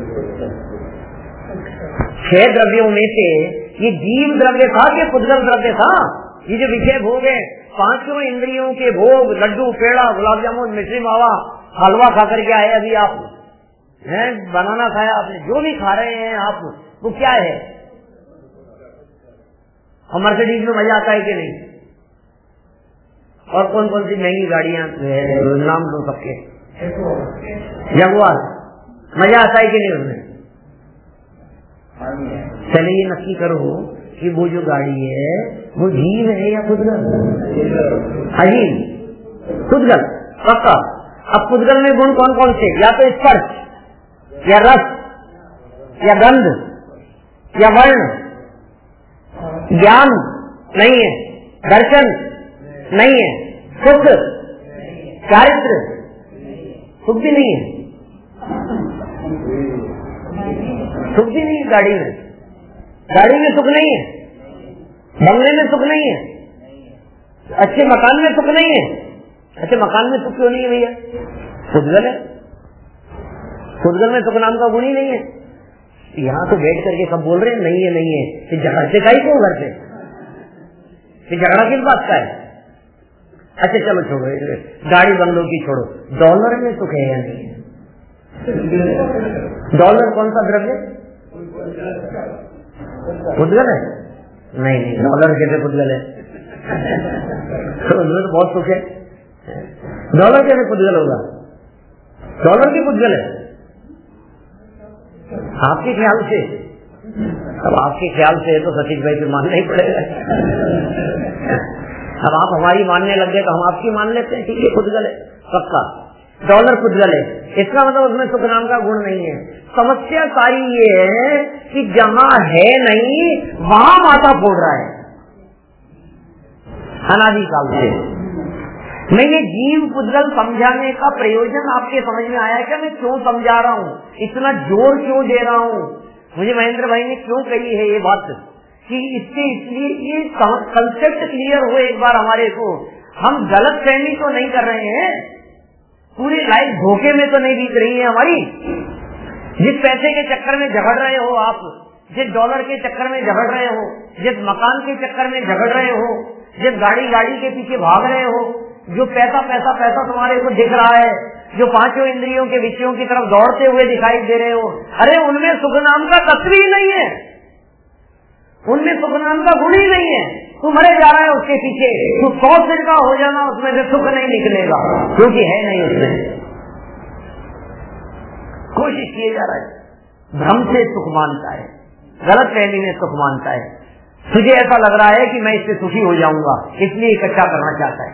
6 द्रव्यों में से ये जीव द्रव्य था कि पुद्गल द्रव्य था। ये जो विषय भोग है, 5 इंद्रियों के भोग, लड्डू, पेड़ा, गुलाब जामुन, मिश्री मावा, हलवा खा करके आए अभी आप हैं, बनाना खाया आपने, जो भी खा रहे हैं आप, वो क्या है। और मर्सिडीज में मजा आता है कि नहीं, और कौन कौन सी महंगी गाड़ियां नाम दो सबके, जगुआर, मजा आता है कि नहीं उसमें। चले ये नक्की करो कि वो जो गाड़ी है वो जीव है या पुद्गल, अजीब पुद्गल पक्का। अब पुद्गल में गुण कौन कौन से, या तो स्पर्श या रस या गंध या वर्ण, ज्ञान नहीं है, दर्शन नहीं है, सुख, चारित्र, सुख भी नहीं है, सुख भी नहीं है गाड़ी में, गाड़ी में सुख नहीं है, बंगले में सुख नहीं है, अच्छे मकान में सुख नहीं है। अच्छे मकान में सुख क्यों नहीं है भैया, पुद्गल है, पुद्गल में सुख नाम का गुण ही नहीं है। यहाँ तो बैठ करके सब बोल रहे हैं नहीं है नहीं है, फिर झगड़ते का ही क्यों घर से, फिर झगड़ा किस बात का है। अच्छा चलो छोड़ो, गाड़ी बंगलों की छोड़ो, डॉलर में सुख है या नहीं है। डॉलर कौन सा द्रव्य, पुद्गल है, नहीं नहीं, डॉलर कैसे पुद्गल है, तो उसमें तो बहुत सुख है, डॉलर कैसे पुद्गल होगा, डॉलर की पुद्गल है आपके ख्याल से। अब आपके ख्याल से तो सतीश भाई से मानना ही पड़ेगा। अब आप हमारी मानने लग गए तो हम आपकी मान लेते हैं, ठीक है पुद्गल है पक्का, डॉलर पुद्गल है, इसका मतलब उसमें सुख नाम का गुण नहीं है। समस्या सारी ये है कि जहां है नहीं वहां माथा फोड़ रहा है अनादिकाल से। मैं ये जीव पुद्गल समझाने का प्रयोजन आपके समझ में आया क्या, मैं क्यों समझा रहा हूँ, इतना जोर क्यों दे रहा हूँ। मुझे महेंद्र भाई ने क्यों कही है ये बात कि इससे इसलिए ये कंसेप्ट क्लियर हो एक बार हमारे को, हम गलत फहमी तो नहीं कर रहे हैं, पूरी लाइफ धोखे में तो नहीं बीत रही है हमारी। जिस पैसे के चक्कर में झगड़ रहे हो आप, जिस डॉलर के चक्कर में झगड़ रहे हो, जिस मकान के चक्कर में झगड़ रहे हो, जिस गाड़ी के पीछे भाग रहे हो, जो पैसा पैसा पैसा तुम्हारे को दिख रहा है, जो 5 इंद्रियों के विषयों की तरफ दौड़ते हुए दिखाई दे रहे हो, अरे उनमें सुख नाम का तत्व ही नहीं है, उनमें सुख नाम का गुण ही नहीं है। तू मरे जा रहा है उसके पीछे, तू 100 सिर का हो जाना, उसमें से सुख नहीं निकलेगा क्योंकि है नहीं उसमें। कोशिश किए जा रहा है, भ्रम से सुख मानता है, गलत फहमी में सुख मानता है। तुझे ऐसा लग रहा है कि मैं इससे सुखी हो जाऊंगा, इसलिए इकट्ठा करना चाहता है,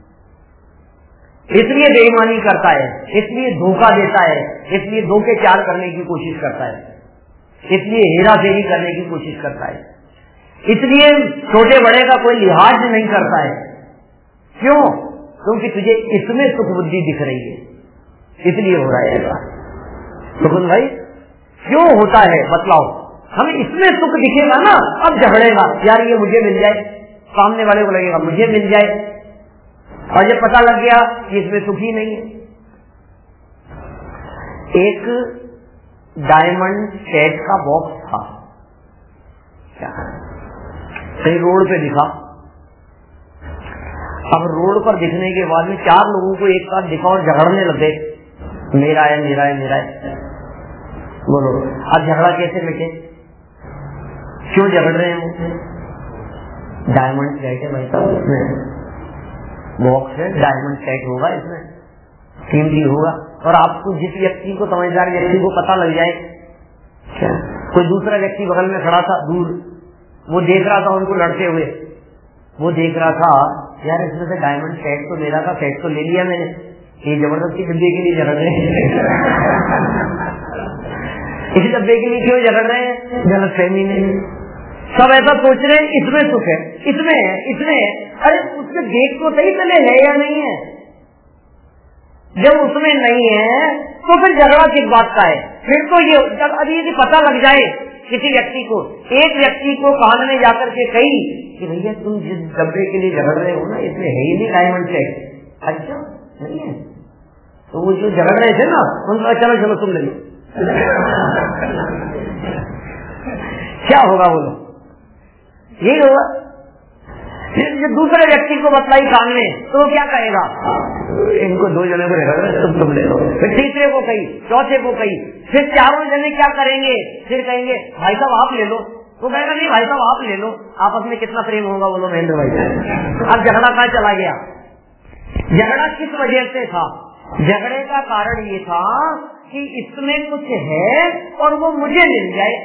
इसलिए बेईमानी करता है, इसलिए धोखा देता है, इसलिए धोखे चार करने की कोशिश करता है, इसलिए हेरा फेरी करने की कोशिश करता है, इसलिए छोटे बड़े का कोई लिहाज नहीं करता है। क्यों? क्योंकि तुझे इसमें सुख बुद्धि दिख रही है, इसलिए हो रहा है ऐसा। सुकुन भाई क्यों होता है बतलाओ, हमें इसमें सुख दिखेगा ना, अब झगड़ेगा, यार ये मुझे मिल जाए, सामने वाले को लगेगा मुझे मिल जाए, और जब पता लग गया कि इसमें सुख ही नहीं है। एक डायमंड सेट का बॉक्स था, क्या कहीं रोड पे दिखा, अब रोड पर दिखने के बाद में 4 लोगों को एक साथ दिखा और झगड़ने लगे, मेरा है मेरा है मेरा है। बोलो अब झगड़ा कैसे मिटे, क्यों झगड़ रहे हैं? डायमंड सेट है भाई साहब, इसमें बॉक्स है, डायमंड सेट होगा, इसमें कीमती होगा। और आपको जिस व्यक्ति को, समझदार व्यक्ति को पता लग जाए, क्या कोई दूसरा व्यक्ति बगल में खड़ा था दूर, वो देख रहा था उनको लड़ते हुए, वो देख रहा था यार इसमें से डायमंड सेट तो मेरा था, सेट तो ले लिया मैंने, ये जबरदस्ती डब्बे के लिए झगड़ रहे हैं इस डब्बे के लिए क्यों झगड़ रहे हैं? गलतफहमी नहीं, सब ऐसा सोच रहे हैं इसमें सुख है, इसमें है, इसमें है। अरे उसमें देख तो सही पहले है या नहीं है। जब उसमें नहीं है तो फिर झगड़ा किस बात का है? फिर तो ये जब अभी यदि पता लग जाए किसी व्यक्ति को, एक व्यक्ति को कान में जाकर के कही कि भैया तुम जिस डब्बे के लिए झगड़ रहे हो ना इसमें है ही नहीं डायमंड सेट, अच्छा नहीं है, तो वो जो झगड़ रहे थे ना उनको चलो चलो तुम ले लो क्या होगा बोलो? यही होगा। जो दूसरे व्यक्ति को बतलाई कान में तो वो क्या कहेगा? इनको दो जने को झगड़ रहे तुम ले लो। फिर तीसरे को कही, चौथे को कही, फिर चारों जने क्या करेंगे? फिर कहेंगे भाई साहब आप ले लो, वो कहेगा नहीं भाई साहब आप ले लो। आपस में कितना प्रेम होगा बोलो महेंद्र भाई? अब झगड़ा कहाँ चला गया? झगड़ा किस वजह से था? झगड़े का कारण ये था कि इसमें कुछ है और वो मुझे मिल जाए,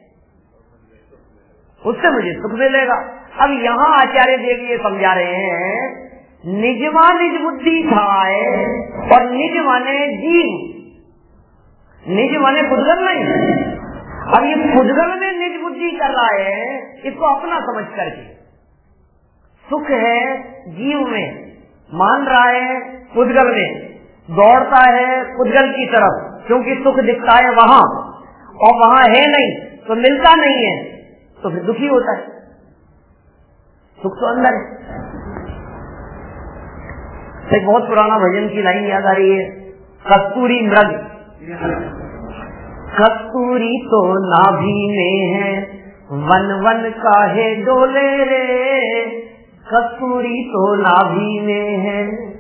उससे मुझे सुख मिलेगा। अब यहाँ आचार्य देव ये समझा रहे हैं निजमा निज बुद्धि था और निज माने जीव, निज माने पुद्गल नहीं। अब ये पुद्गल में निज बुद्धि कर रहा है, इसको अपना समझ करके सुख है जीव में, मान रहा है पुद्गल में, दौड़ता है पुद्गल की तरफ क्योंकि सुख दिखता है वहां और वहां है नहीं तो मिलता नहीं है तो फिर दुखी होता है। सुख तो अंदर है। एक बहुत पुराना भजन की लाइन याद आ रही है, कस्तूरी मृग, कस्तूरी तो नाभि में है वन वन काहे डोले रे, कस्तूरी तो नाभि में है।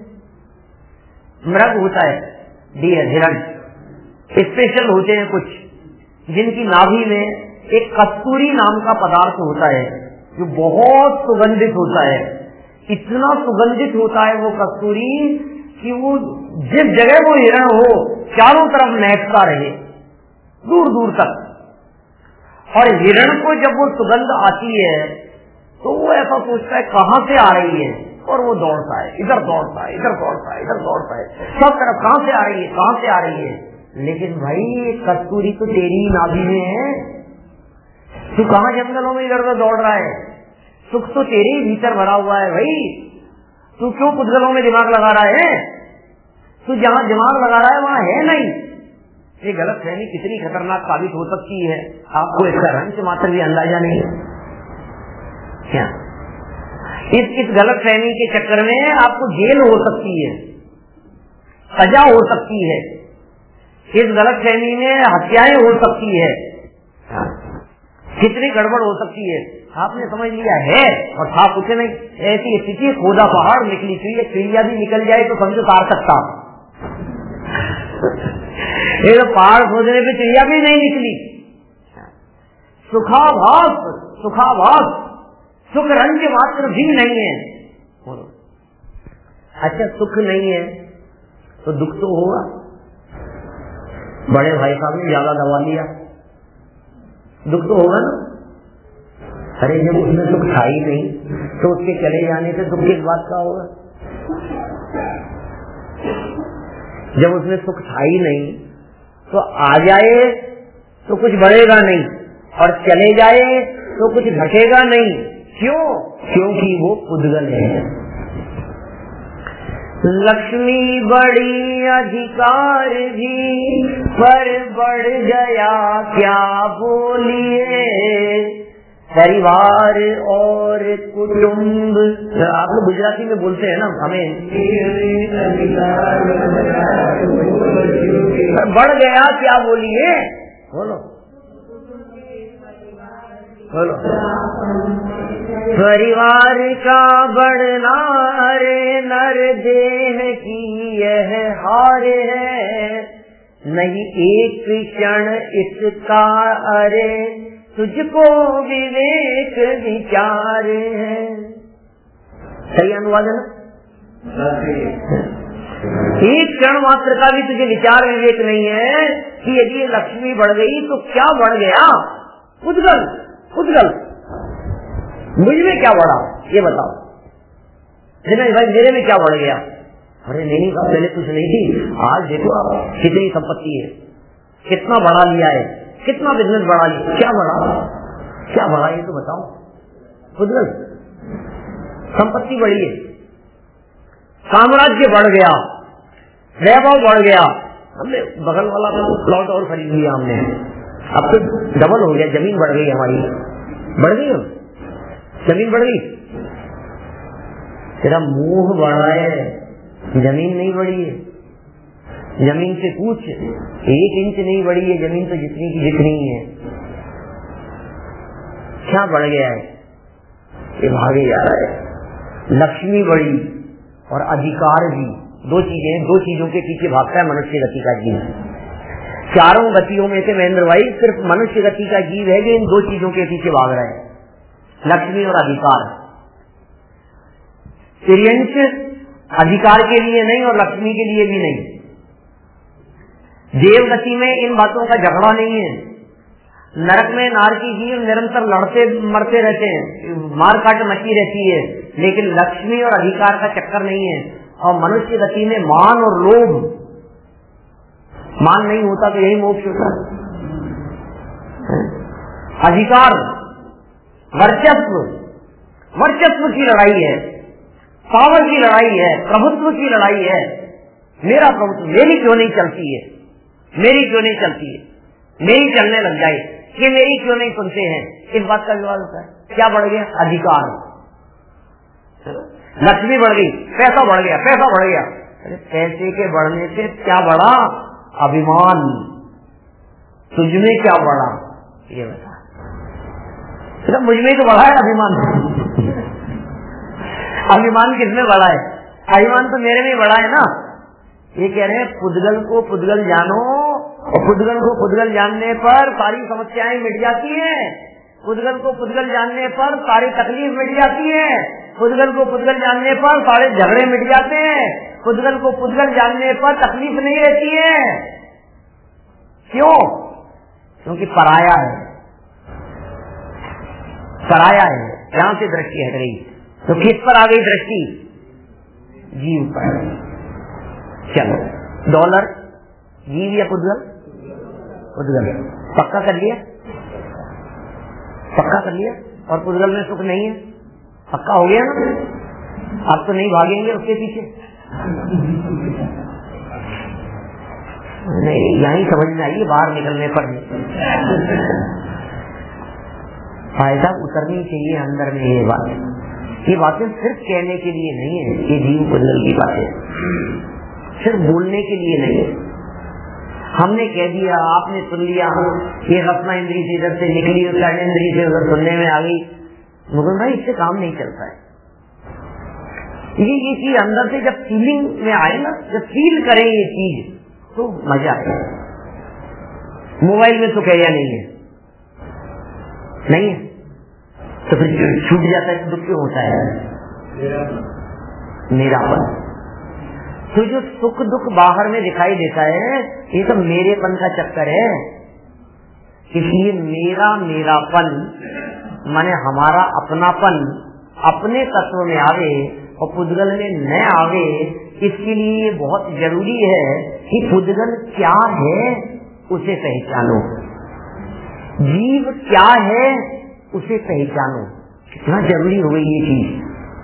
मृग होता है डियर हिरण, स्पेशल होते हैं कुछ जिनकी नाभि में एक कस्तूरी नाम का पदार्थ होता है जो बहुत सुगंधित होता है। इतना सुगंधित होता है वो कस्तूरी कि वो जिस जगह वो हिरण हो चारों तरफ महकता रहे दूर दूर तक। और हिरण को जब वो सुगंध आती है तो वो ऐसा सोचता है कहाँ से आ रही है और वो दौड़ता है, इधर दौड़ता है, इधर दौड़ता है, इधर दौड़ता है, सब तरफ कहाँ से आ रही है, कहाँ से आ रही है। लेकिन भाई कस्तूरी तो तेरी नाभि में है, तू कहाँ जंगलों में इधर उधर दौड़ रहा है? सुख तो तेरे ही भीतर भरा हुआ है भाई, तू क्यों पुद्गलों में दिमाग लगा रहा है? तू जहाँ दिमाग लगा रहा है वहाँ है नहीं। ये गलत फहमी कितनी खतरनाक साबित हो सकती है आपको इसका रंग मात्र भी अंदाजा नहीं है क्या? इस गलत फहमी के चक्कर में आपको जेल हो सकती है, सजा हो सकती है, इस गलत फहमी में हत्याएं हो सकती है, कितनी गड़बड़ हो सकती है। आपने समझ लिया है और था कुछ नहीं, ऐसी स्थिति खोदा पहाड़ निकली चिड़िया भी निकल जाए तो समझो सार्थकता। ये तो पहाड़ खोदने पे चिड़िया भी नहीं निकली। सुखाभास, सुखाभास, सुख रंग मात्र भी नहीं है। अच्छा सुख नहीं है तो दुख तो होगा। बड़े भाई साहब ने ज्यादा दवा लिया, दुख तो होगा ना। अरे जब उसमें सुख था ही नहीं तो उसके चले जाने से दुख किस बात का होगा? जब उसमें सुख था ही नहीं तो आ जाए तो कुछ बढ़ेगा नहीं और चले जाए तो कुछ घटेगा नहीं। क्यों? क्योंकि वो पुद्गल है। लक्ष्मी बड़ी अधिकार भी पर बढ़ गया क्या बोलिए, परिवार और कुटुंब। आप लोग गुजराती में बोलते हैं ना, हमें बढ़ गया क्या बोलिए, बोलो बोलो। परिवार का बढ़ना रे नर देह की यह हार है, नहीं एक क्षण इसका अरे तुझको विवेक विचार है। सही अनुवाद है ना? एक क्षण मात्र का भी तुझे विचार विवेक नहीं है कि यदि लक्ष्मी बढ़ गई तो क्या बढ़ गया? पुद्गल, पुद्गल। मुझ में क्या बढ़ा ये बताओ, दिनेश भाई मेरे में क्या बढ़ गया? अरे नहीं पहले कुछ नहीं थी, आज देखो आप कितनी संपत्ति है, कितना बढ़ा लिया है, कितना बिजनेस बढ़ा लिया, क्या बढ़ा, क्या बढ़ा ये तो बताओ। पुद्गल संपत्ति बढ़ी है, साम्राज्य बढ़ गया, वैभव बढ़ गया, हमने बगल वाला प्लॉट और खरीद लिया हमने, अब तो डबल हो गया, जमीन बढ़ गई हमारी, बढ़ गई जमीन बढ़ गई। तेरा मुंह बढ़ा है, जमीन नहीं बढ़ी है। जमीन से पूछ, 1 इंच नहीं बढ़ी है जमीन, तो जितनी की जितनी है। क्या बढ़ गया है? ये भागे जा रहा है। लक्ष्मी बढ़ी और अधिकार भी, दो चीजें, दो चीजों के पीछे भागता है मनुष्य गति का जीव। चारों गतियों में से महेंद्र भाई सिर्फ मनुष्य गति का जीव है जो इन दो चीजों के पीछे भाग रहा है, लक्ष्मी और अधिकार। तिर्यंश अधिकार के लिए नहीं और लक्ष्मी के लिए भी नहीं। देव गति में इन बातों का झगड़ा नहीं है। नरक में नारकी जीव निरंतर लड़ते मरते रहते हैं, मार काट मची रहती है, लेकिन लक्ष्मी और अधिकार का चक्कर नहीं है। और मनुष्य गति में मान और लोभ, मान नहीं होता तो यही मोक्ष होता है। अधिकार, वर्चस्व, वर्चस्व की लड़ाई है, पावर की लड़ाई है, प्रभुत्व की लड़ाई है। मेरा प्रभुत्व, मेरी क्यों नहीं चलती है, मेरी क्यों नहीं चलती है, मेरी चलने लग जाए, ये मेरी क्यों नहीं सुनते हैं, इस बात का विवाद होता है। क्या बढ़ गया? अधिकार। लक्ष्मी बढ़ गई, पैसा बढ़ गया, पैसा बढ़ गया। अरे पैसे के बढ़ने से क्या बढ़ा? अभिमान। तुझमें क्या बढ़ा ये बता। सिर्फ मुझमें तो बढ़ा है अभिमान। अभिमान किसमें बढ़ा है? अभिमान तो मेरे में बढ़ा है ना। ये कह रहे हैं पुद्गल को पुद्गल जानो, और पुद्गल को पुद्गल जानने पर सारी समस्याएं मिट जाती हैं। पुद्गल को पुद्गल जानने पर सारी तकलीफ मिट जाती है। पुद्गल को पुद्गल जानने पर सारे झगड़े मिट जाते हैं। पुद्गल को पुद्गल जानने पर तकलीफ नहीं रहती है। क्यों? क्योंकि पराया है, पराया है। यहां से दृष्टि हट गई तो किस पर आ गई दृष्टि? जीव पर। चलो, डॉलर जीव या पुद्गल? पुद्गल। पक्का कर लिया, पक्का कर लिया। और पुद्गल में सुख नहीं है, पक्का हो गया ना। अब तो नहीं भागेंगे उसके पीछे। नहीं, यही समझ में आइए, बाहर निकलने पर फायदा उतरनी चाहिए अंदर में। ये बातें सिर्फ कहने के लिए नहीं है, ये जीव पुद्गल की बातें सिर्फ बोलने के लिए नहीं है। हमने कह दिया, आपने सुन लिया, ये रत्ना इंद्री से इधर से निकली और कर्ण इंद्री से उधर सुनने में आ गई। मुकुंद भाई इससे काम नहीं चलता है। ये चीज अंदर से जब फीलिंग में आए ना, जब फील करें ये चीज तो मजा आएगा। मोबाइल में तो कह या नहीं है, नहीं है तो फिर छूट जाता है तो दुख क्यों होता है? मेरापन। तो जो सुख दुख बाहर में दिखाई देता है ये तो मेरेपन का चक्कर है। इसलिए मेरापन माने हमारा अपनापन अपने तत्व में आवे और पुद्गल में न आवे। इसके लिए बहुत जरूरी है कि पुद्गल क्या है उसे पहचानो, जीव क्या है उसे पहचानो। कितना जरूरी हो गई ये चीज।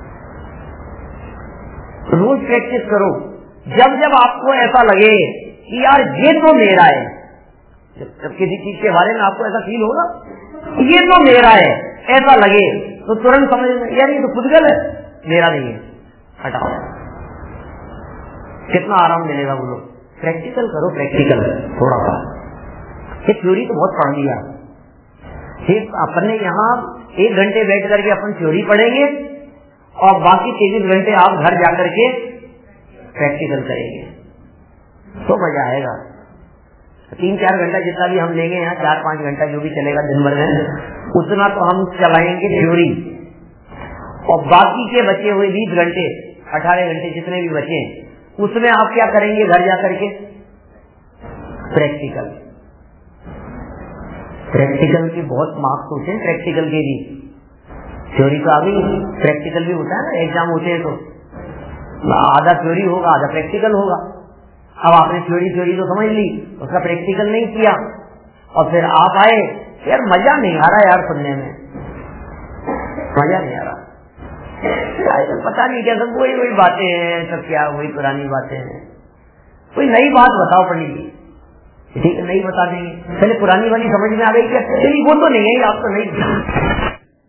रोज प्रैक्टिस करो। जब जब आपको ऐसा लगे कि यार ये तो मेरा है, जब किसी चीज के बारे में आपको ऐसा फील होगा ये तो मेरा है, ऐसा लगे तो तुरंत समझ यार ये तो पुद्गल है, मेरा नहीं है, हटाओ। कितना आराम मिलेगा बोलो। प्रैक्टिकल करो, प्रैक्टिकल थोड़ा सा। ये थ्योरी तो बहुत पढ़ लिया, सिर्फ अपने यहाँ 1 घंटे बैठ करके अपन थ्योरी पढ़ेंगे और बाकी 23 घंटे आप घर जाकर के प्रैक्टिकल करेंगे तो मजा आएगा। 3-4 घंटा जितना भी हम लेंगे यहाँ, 4-5 घंटा जो भी चलेगा दिन भर में, उतना तो हम चलाएंगे थ्योरी। और बाकी के बचे हुए 20 घंटे 18 घंटे जितने भी बचे उसमें आप क्या करेंगे घर जाकर के? प्रैक्टिकल। प्रैक्टिकल के बहुत मार्क्स होते हैं, प्रैक्टिकल के भी थ्योरी तो आ गई, प्रैक्टिकल भी होता है ना, एग्जाम होते हैं तो आधा थ्योरी होगा आधा प्रैक्टिकल होगा। अब आपने थ्योरी तो समझ ली, उसका प्रैक्टिकल नहीं किया और फिर आप आए, यार मजा नहीं आ रहा यार, सुनने में मजा नहीं आ रहा, पता नहीं क्या सब वही बातें हैं, सब क्या वही पुरानी बातें हैं, कोई नई बात बताओ पंडित जी। ठीक है, नहीं बता देंगे, पहले पुरानी वाली समझ में आ गई क्या? नहीं वो तो नहीं है, आप तो नहीं।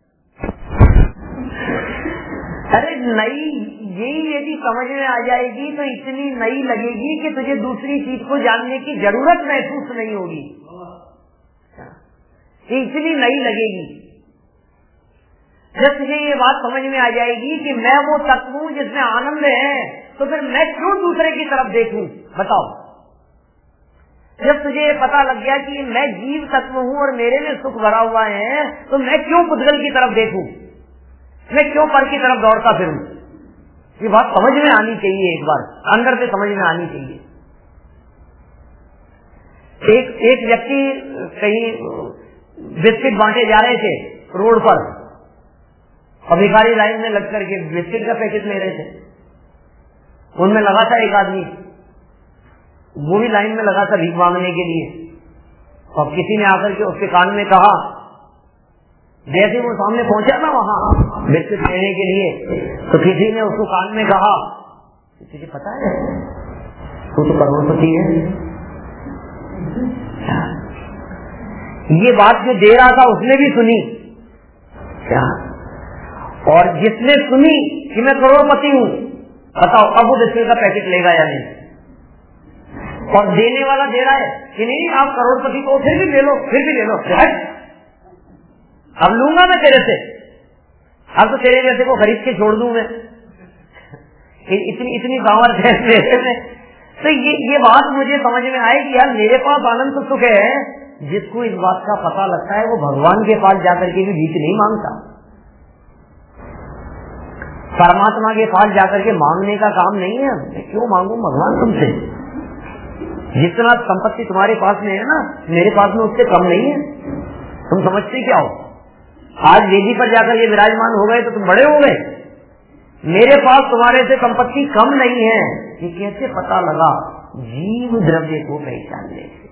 अरे नई यही यदि समझ में आ जाएगी तो इतनी नई लगेगी कि तुझे दूसरी चीज को जानने की जरूरत महसूस नहीं होगी, इतनी नई लगेगी। जब तुझे ये बात समझ में आ जाएगी कि मैं वो तत्व हूँ जिसमें आनंद है, तो फिर मैं क्यों दूसरे की तरफ देखूं, बताओ। जब तुझे पता लग गया कि मैं जीव तत्व हूँ और मेरे में सुख भरा हुआ है, तो मैं क्यों पुद्गल की तरफ देखूं, मैं क्यों पर की तरफ दौड़ता फिरूं। ये बात समझ में आनी चाहिए, एक बार अंदर से समझ में आनी चाहिए। एक व्यक्ति कहीं बिस्किट बांटे जा रहे थे रोड पर, और भिखारी लाइन में लग करके बिस्किट का पैकेट ले रहे थे। उनमें लगा था एक आदमी, वो भी लाइन में लगा था भीख मांगने के लिए, और किसी ने आकर के उसके कान में कहा, जैसे वो सामने पहुंचा ना वहां बिस्किट लेने के लिए, तो किसी ने उसको कान में कहा, तुझे पता है तू तो करोड़पति है। ये बात जो दे रहा था उसने भी सुनी क्या, और जिसने सुनी कि मैं करोड़पति हूँ, बताओ अब वो बिस्किट का पैकेट लेगा या नहीं। और देने वाला दे रहा है कि नहीं आप करोड़पति को, फिर भी ले लो, फिर भी ले लो, अब लूंगा मैं तेरे से, अब तो तेरे जैसे को खरीद के छोड़ दूं मैं, इतनी पावर है मेरे में। तो ये बात मुझे समझ में आई कि यार मेरे पास आनंद तो सुख है। जिसको इस बात का पता लगता है वो भगवान के पास जाकर के भी भीख नहीं मांगता, परमात्मा के पास जाकर के मांगने का काम नहीं है। मैं क्यों मांगू भगवान तुमसे, जितना संपत्ति तुम्हारे पास में है ना, मेरे पास में उससे कम नहीं है। तुम समझते क्या हो, आज वेदी पर जाकर ये विराजमान हो गए तो तुम बड़े हो गए, मेरे पास तुम्हारे से संपत्ति कम नहीं है। ये कैसे पता लगा? जीव द्रव्य को पहचानने से।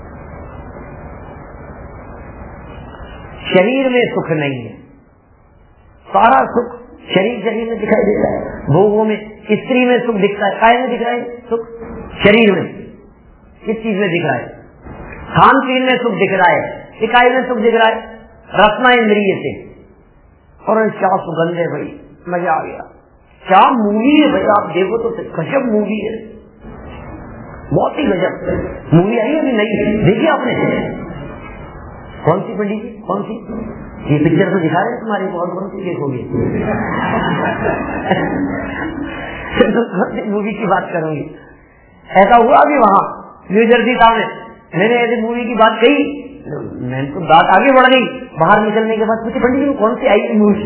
शरीर में सुख नहीं है, सारा सुख शरीर में दिखाई देता है, भोगों में, स्त्री में सुख दिखता है, काय में दिख रहा है सुख, शरीर में, किस चीज में दिख रहा है? खान पीन में सुख दिख रहा है, इकाई में सुख दिख रहा है, रसना इंद्रिय से। और क्या सुगंध है भाई, मजा आ गया। क्या मूवी है भाई, आप देखो तो गजब मूवी है, बहुत ही गजब मूवी आई है अभी नई, देखिए आपने? कौन सी पंडित जी, कौन सी? ये पिक्चर तो दिखा रहे हैं तुम्हारी, बहुत कौन सी देखोगे? मूवी की बात करूंगी। ऐसा हुआ अभी वहां न्यू जर्सी टाउन में, मैंने ऐसी मूवी की बात कही, मैंने तो बात आगे बढ़ गई। बाहर निकलने के बाद पूछे पंडित जी कौन सी आई मूवी?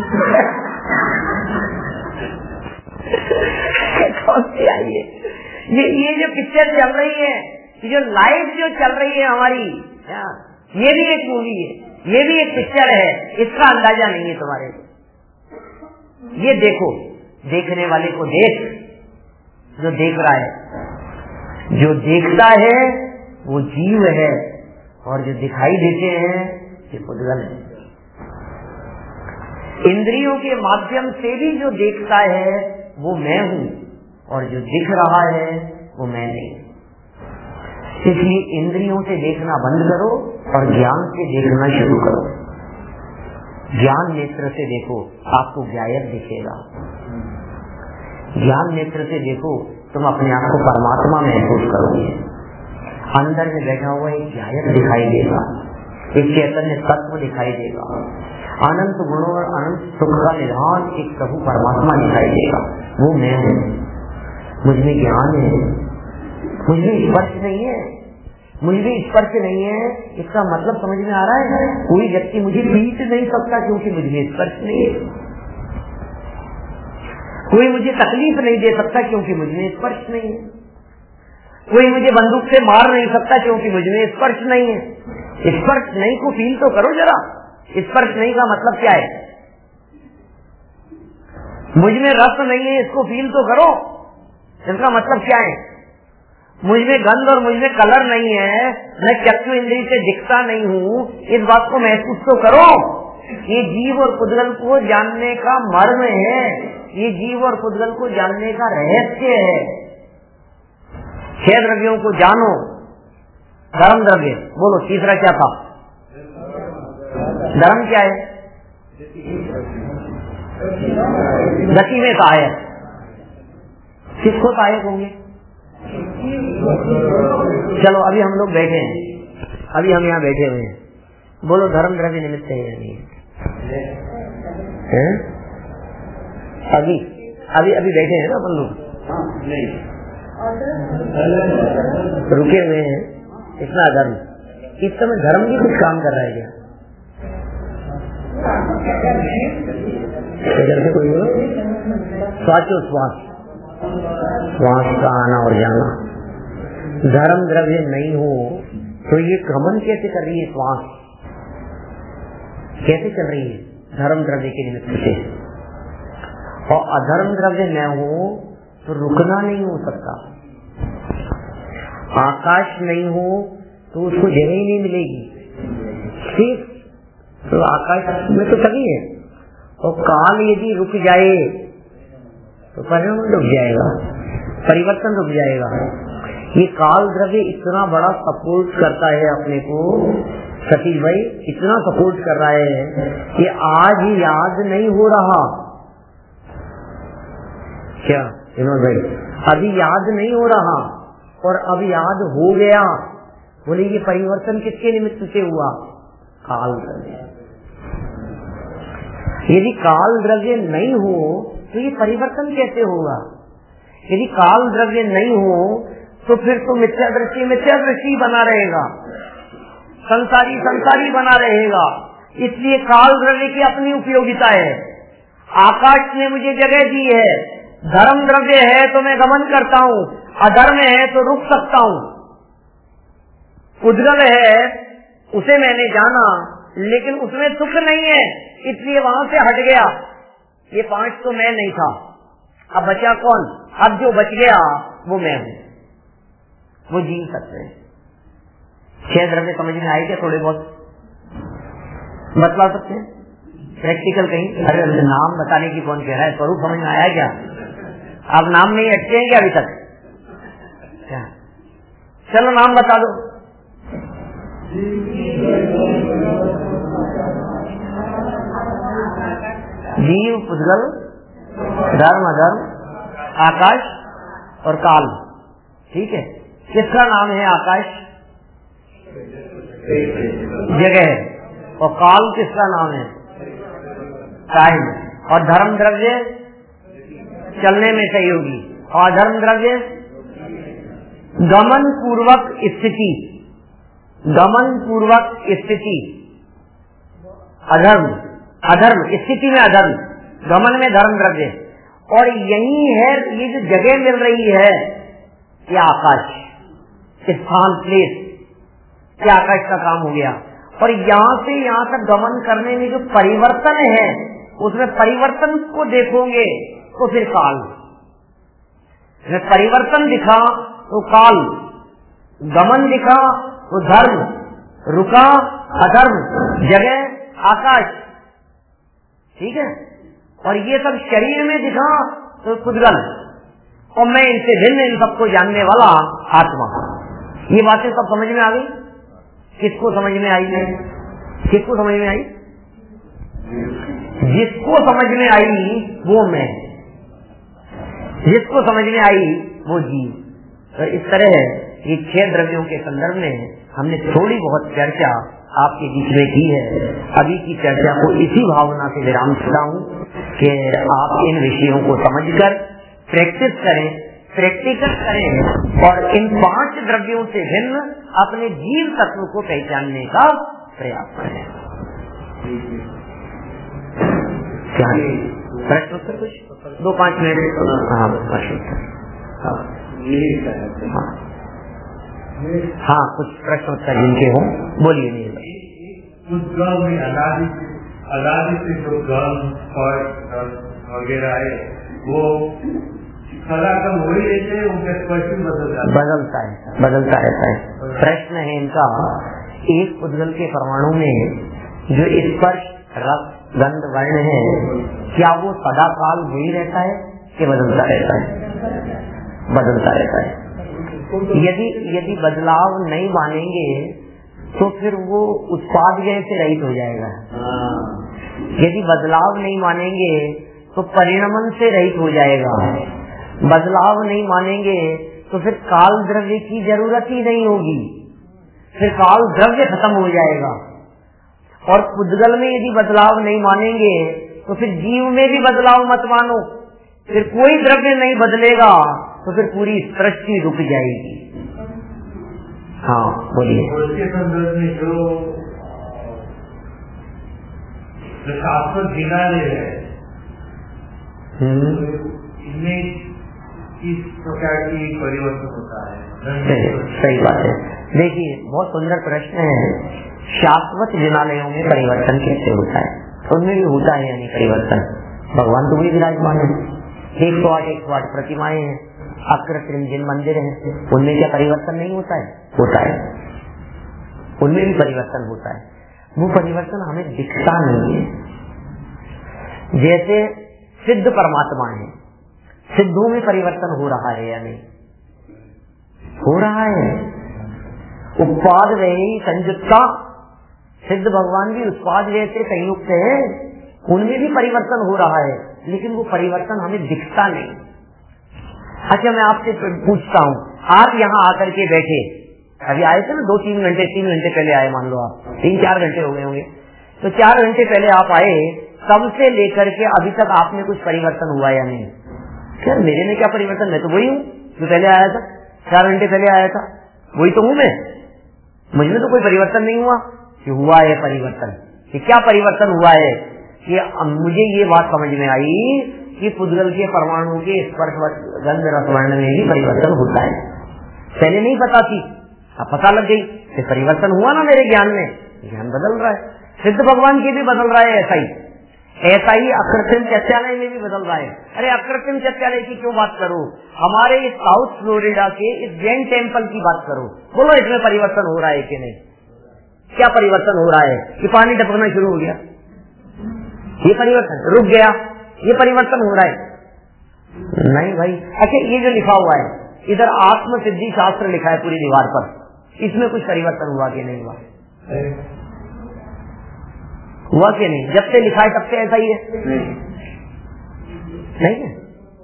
कौन सी आई है? ये जो पिक्चर चल रही है, जो लाइफ जो चल रही है हमारी, ये भी एक मूवी है, ये भी एक पिक्चर है, इसका अंदाजा नहीं है तुम्हारे को। ये देखो, देखने वाले को देख, जो देख रहा है, जो देखता है वो जीव है, और जो दिखाई देते हैं ये पुद्गल है। इंद्रियों के माध्यम से भी जो देखता है वो मैं हूँ, और जो दिख रहा है वो मैं नहीं। इसलिए इंद्रियों से देखना बंद करो और ज्ञान से देखना शुरू करो। ज्ञान नेत्र से देखो, आपको ज्ञायक दिखेगा। ज्ञान नेत्र से देखो, तुम अपने आप को परमात्मा महसूस करोगे। अंदर में बैठा हुआ एक ज्ञायक दिखाई देगा, एक चैतन्य तत्व दिखाई देगा, अनंत गुणों और अनंत सुख का निधान एक प्रभु परमात्मा दिखाई देगा। वो मैं हूँ, मुझमें ज्ञान है, मुझमें स्पर्श नहीं है, मुझमें स्पर्श नहीं है। इसका मतलब समझ में आ रहा है? कोई व्यक्ति मुझे पीट नहीं सकता क्योंकि मुझमें स्पर्श नहीं है, कोई मुझे तकलीफ नहीं दे सकता क्योंकि मुझमें स्पर्श नहीं है, कोई मुझे बंदूक से मार नहीं सकता क्योंकि मुझमें स्पर्श नहीं है। स्पर्श नहीं को फील तो करो जरा। स्पर्श नहीं का मतलब क्या है? मुझ में रस नहीं है, इसको फील तो करो। इसका मतलब क्या है? मुझ में गंध और मुझ में कलर नहीं है, मैं चक्षु इंद्रिय से दिखता नहीं हूँ, इस बात को महसूस तो करो। ये जीव और पुद्गल को जानने का मर्म है, ये जीव और पुद्गल को जानने का रहस्य है। 6 द्रव्यों को जानो। धर्म द्रव्य बोलो, तीसरा क्या था? धर्म क्या है? गति में सहायक। किसको सहायक होंगे? चलो अभी हम लोग बैठे हैं, अभी हम यहाँ बैठे हुए हैं, बोलो धर्म द्रव्य निमित्त है या नहीं है? अभी अभी अभी बैठे हैं ना अपन लोग, रुके हुए हैं, इतना धर्म। इस समय धर्म भी कुछ काम कर रहा है क्या? से कोई श्वास श्वास का आना और जाना। धर्म द्रव्य नहीं हो तो ये गमन कैसे कर रही है? श्वास कैसे चल रही है? धर्म द्रव्य के निमित्त से। और अधर्म द्रव्य न हो तो रुकना नहीं हो सकता। आकाश नहीं हो तो उसको जगह ही नहीं मिलेगी। सिर्फ तो आकाश में तो सभी है, और काल यदि रुक जाए तो परिणाम रुक जाएगा, परिवर्तन रुक जाएगा। ये काल द्रव्य इतना बड़ा सपोर्ट करता है अपने को, सतीश भाई इतना सपोर्ट कर रहा है कि आज याद नहीं हो रहा। क्या विनोद भाई? अभी याद नहीं हो रहा और अब याद हो गया। बोले ये परिवर्तन किसके निमित्त से हुआ? काल द्रव्य। यदि काल द्रव्य नहीं हो तो ये परिवर्तन कैसे होगा? यदि काल द्रव्य नहीं हो तो फिर तो मिथ्या दृष्टि बना रहेगा, संसारी संसारी बना रहेगा। इसलिए काल द्रव्य की अपनी उपयोगिता है। आकाश ने मुझे जगह दी है, धर्म द्रव्य है तो मैं गमन करता हूँ, अधर्म है तो रुक सकता हूँ। उद्गल है उसे मैंने जाना, लेकिन उसमें सुख नहीं है, इसलिए वहां से हट गया। ये 5 तो मैं नहीं था, अब बचा कौन? अब जो बच गया वो मैं हूँ, वो जी सकते हैं। 6 द्रव्य समझ में आए क्या? थोड़े बहुत बतला सकते हैं? प्रैक्टिकल कहीं? अरे नाम बताने की कौन कह रहा है? स्वरूप समझ में आया क्या? आप नाम नहीं अटके हैं क्या अभी तक? क्या? चलो नाम बता दो। जीव, पुद्गल, धर्म, अधर्म, आकाश और काल। ठीक है। किसका नाम है आकाश? जगह है। और काल किसका नाम है? टाइम। और धर्म द्रव्य चलने में सहयोगी, और अधर्म द्रव्य गमन पूर्वक स्थिति, गमन पूर्वक स्थिति। अधर्म स्थिति में अधर्म, गमन में धर्म द्रव्य। और यही है ये जो जगह मिल रही है, ये आकाश, स्थान, प्लेस, ये आकाश का काम हो गया। और यहाँ से यहाँ तक गमन करने में जो परिवर्तन है, उसमें परिवर्तन को देखोगे तो फिर काल। परिवर्तन दिखा तो काल, गमन दिखा तो धर्म, रुका अधर्म, जगह आकाश। ठीक है। और ये सब शरीर में दिखा तो पुद्गल, और मैं इनसे भिन्न इन सबको जानने वाला आत्मा। ये बातें सब समझ में आ गई? किसको समझ में आई है? किसको समझ में आई? जिसको समझ में आई वो मैं, जिसको समझ में आई वो जीव। तो इस तरह ये 6 द्रव्यों के संदर्भ में हमने थोड़ी बहुत चर्चा आपके बीच में की है। अभी की चर्चा को इसी भावना से विराम देता हूँ कि आप इन विषयों को समझकर प्रैक्टिस करें, प्रैक्टिकल करें, और इन 5 द्रव्यों से भिन्न अपने जीव तत्व को पहचानने का प्रयास करें। क्या प्रश्न उत्तर? कुछ 2-5 मिनट। हाँ, प्रश्न हाँ, कुछ प्रश्न उत्तर जिनके हो बोलिए। नहीं, उस गल में अनादि से जो गल वगैरह आए वो सदा कम हो ही रहते हैं, उनका स्पर्श बदलता रहता है। प्रश्न है इनका, एक पुद्गल के परमाणु में जो स्पर्श रस गंध वर्ण है, क्या वो सदा काल वही रहता है कि बदलता रहता है? बदलता रहता है। यदि बदलाव नहीं मानेंगे तो फिर वो उत्पाद व्यय से रहित हो जाएगा। यदि बदलाव नहीं मानेंगे तो परिणमन से रहित हो जाएगा। बदलाव नहीं मानेंगे तो फिर काल द्रव्य की जरूरत ही नहीं होगी, फिर काल द्रव्य खत्म हो जाएगा। और पुद्गल में यदि बदलाव नहीं मानेंगे तो फिर जीव में भी बदलाव मत मानो, फिर कोई द्रव्य नहीं बदलेगा तो फिर पूरी सृष्टि रुक जाएगी। हाँ बोलिए। उसके संदर्भ में जो शाश्वत जिनाले है, इनमें किस प्रकार की परिवर्तन होता है? सही बात है। देखिए बहुत सुंदर प्रश्न है। शाश्वत जिनालयों में परिवर्तन कैसे होता है? उनमें भी होता है यानी परिवर्तन। भगवान तो भी विराजमान है, 108 प्रतिमाएं हैं, अकृत्रिम जिन मंदिर हैं, उनमें क्या परिवर्तन नहीं होता है? होता है, उनमें भी परिवर्तन होता है। वो परिवर्तन हमें दिखता नहीं है। जैसे सिद्ध परमात्मा है, सिद्धों में परिवर्तन हो रहा है या नहीं? हो रहा है। उत्पाद व्यय संयुक्ता, सिद्ध भगवान भी उत्पाद व्यय से संयुक्त है, उनमें भी परिवर्तन हो रहा है, लेकिन वो परिवर्तन हमें दिखता नहीं। अच्छा मैं आपसे पूछता हूँ, आप यहाँ आकर के बैठे, अभी आए थे ना 2-3 घंटे 3 घंटे पहले आए, मान लो आप 3-4 घंटे हो गए होंगे, तो 4 घंटे पहले आप आए, तब से लेकर के अभी तक आप में कुछ परिवर्तन हुआ या नहीं? क्या मेरे में क्या परिवर्तन? मैं तो वही हूँ जो पहले आया था, 4 घंटे पहले आया था, वही तो हूँ मैं। मुझमें तो कोई परिवर्तन नहीं हुआ। कि हुआ है परिवर्तन, कि क्या परिवर्तन हुआ है कि मुझे ये बात समझ में आई कि पुद्गल के परमाणु के स्पर्श गंध रस वर्ण में ही परिवर्तन होता है। पहले नहीं पता थी, अब पता लग गई, फिर परिवर्तन हुआ ना मेरे ज्ञान में, ज्ञान बदल रहा है। सिद्ध भगवान के भी बदल रहा है, ऐसा ही अकृत्रिम चैत्यालय में भी बदल रहा है। अरे अकृत्रिम चैत्यालय की क्यों बात करो, हमारे साउथ फ्लोरिडा के इस जैन टेम्पल की बात करो, बोलो इसमें परिवर्तन हो रहा है कि नहीं? क्या परिवर्तन हो रहा है कि पानी टपकना शुरू हो गया? ये परिवर्तन रुक गया, ये परिवर्तन हो रहा है? नहीं भाई। अच्छा ये जो लिखा हुआ है इधर आत्म सिद्धि शास्त्र लिखा है पूरी दीवार पर, इसमें कुछ परिवर्तन हुआ कि नहीं हुआ? हुआ कि नहीं? जब से लिखा है तब से ऐसा ही है? नहीं है,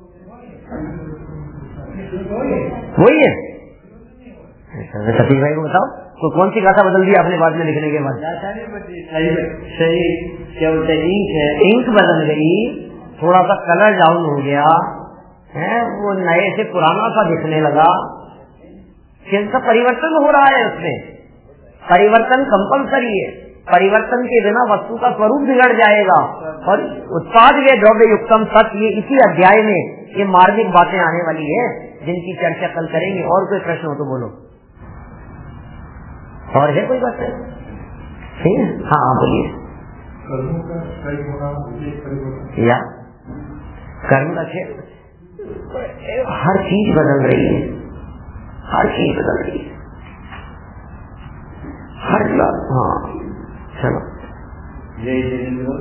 वही है। सतीश भाई को बताओ, तो कौन सी गाथा बदल दी आपने बाद में लिखने के बाद? सही क्या बोलते हैं, इंक है, इंक बदल गई, थोड़ा सा कलर डाउन हो गया है, वो नए से पुराना सा दिखने लगा, किसका परिवर्तन हो रहा है उसमें? परिवर्तन कंपलसरी है, परिवर्तन के बिना वस्तु का स्वरूप बिगड़ जाएगा। और उत्पाद ये द्रव्य युक्तम सत्य, ये इसी अध्याय में ये मार्मिक बातें आने वाली है जिनकी चर्चा कल करेंगे। और कोई प्रश्न हो तो बोलो, और है कोई बात? ठीक है, हाँ बोलिए। या कर्म का क्षेत्र, हर चीज बदल रही है, हर चीज बदल रही है, हर बात। हाँ चलो। जय जिनेन्द्र,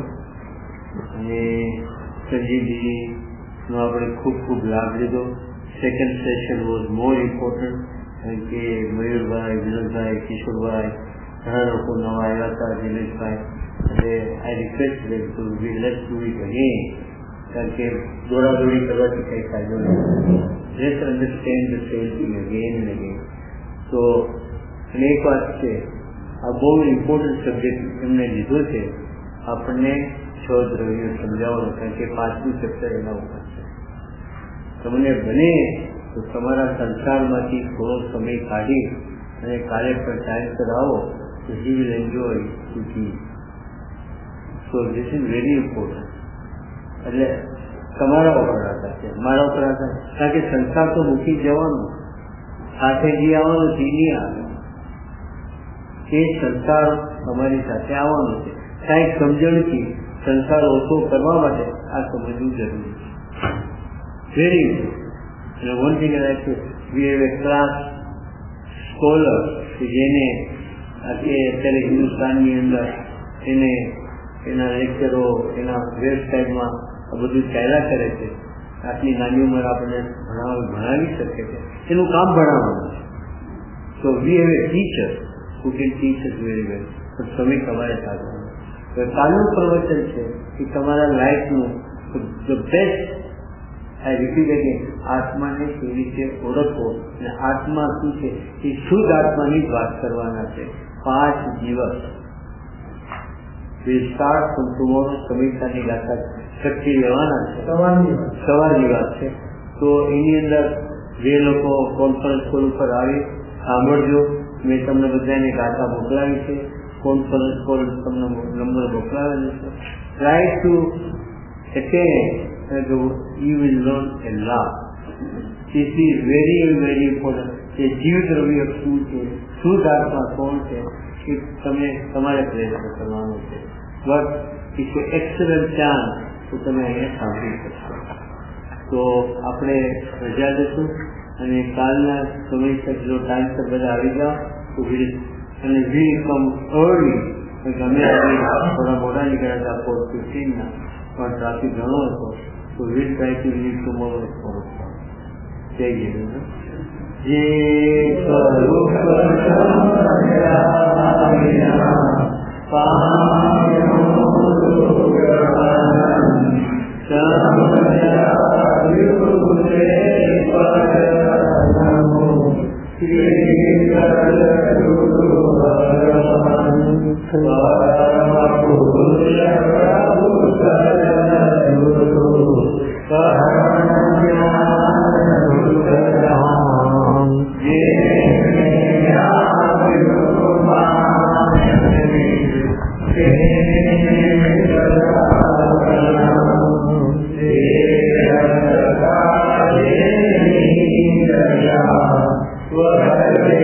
संजीव जी આપણે ખૂબ લાભ લીધો. Second session was more important, કારણ કે મયુરભાઈ, વિનોદભાઈ, કિશોરભાઈ ઘણા લોકો નવા આવ્યા હતા, દિનેશભાઈ, એટલે I request them to be let's do it again, કારણ કે દોડાદોડી કરવાથી કંઈ ફાયદો નથી. Let's understand the same thing again and again. તો અને એક વાત છે, આ બહુ ઇમ્પોર્ટન્ટ સબ્જેક્ટ એમને લીધો છે, આપણને 6 દ્રવ્યો સમજાવવાનું, કારણ કે 5મું ચેપ્ટર એના ઉપર છે. તમને બને તો તમારા સંસારમાંથી થોડો સમય કાઢી અને કાલે પણ ટાઈમ પર આવો, તો he will enjoy to tea. So this is very important. એટલે તમારા ઉપર આધાર છે, મારા ઉપર આધાર, કારણ કે સંસાર તો મૂકી જવાનું, સાથે જે આવવાનું તે નહીં આવે, એ સંસાર તમારી સાથે આવવાનું છે. કાંઈક સમજણથી સંસાર ઓછો કરવા માટે આ સમજવું જરૂરી છે. વેરી અને one thing we have a class scholar કે જેને અત્યારે હિન્દુસ્તાનની અંદર એને એના લેક્ચરો એના વેબસાઇટમાં આ બધું ચાલ્યા કરે છે. આટલી નાની ઉંમર આપણને ભણાવી શકે છે, એનું કામ ભણાવવાનું છે. તો we have a teacher who can teach us very well. પણ તમે તમારે સાધવાનું. તો કાલનું પ્રવચન છે કે તમારા લાઈફનું the best I repeat again, આત્માને કેવી રીતે ઓળખવો અને આત્મા શું છે એ શુદ્ધ આત્માની જ વાત કરવાના છે. 5 દિવસ વિલ સ્ટાર્ટ ફ્રોમ ટુમોરો. સમીક્ષાની ગાથા શક્તિ લેવાના છે, સવારની વાત છે. તો એની અંદર જે લોકો કોન્ફરન્સ કોલ ઉપર આવી સાંભળજો. મેં તમને બધાને ગાથા મોકલાવી છે. કોન્ફરન્સ કોલ તમને નંબર મોકલાવેલો છે. Try to attend, you will learn a lot. This is very very important. કે જીવ દ્રવ્ય શું છે, શુદ્ધ આત્મા કોણ છે, એ તમે તમારે પ્રયત્ન કરવાનો છે. બટ ઇટ્સ એક્સલન્ટ ચાન્સ તો તમે અહીંયા સાંભળી શકશો. તો આપણે રજા દઈશું અને કાલના સમય જો ટાઈમસર બધા આવી જાઓ તો અને વી કમ અર્લી. ગમે થોડા મોડા નીકળ્યા હતા 4:15 પણ ટ્રાફિક ઘણો હતો. તો we try to leave tomorrow. જય જય. જે સ્વરૂપ What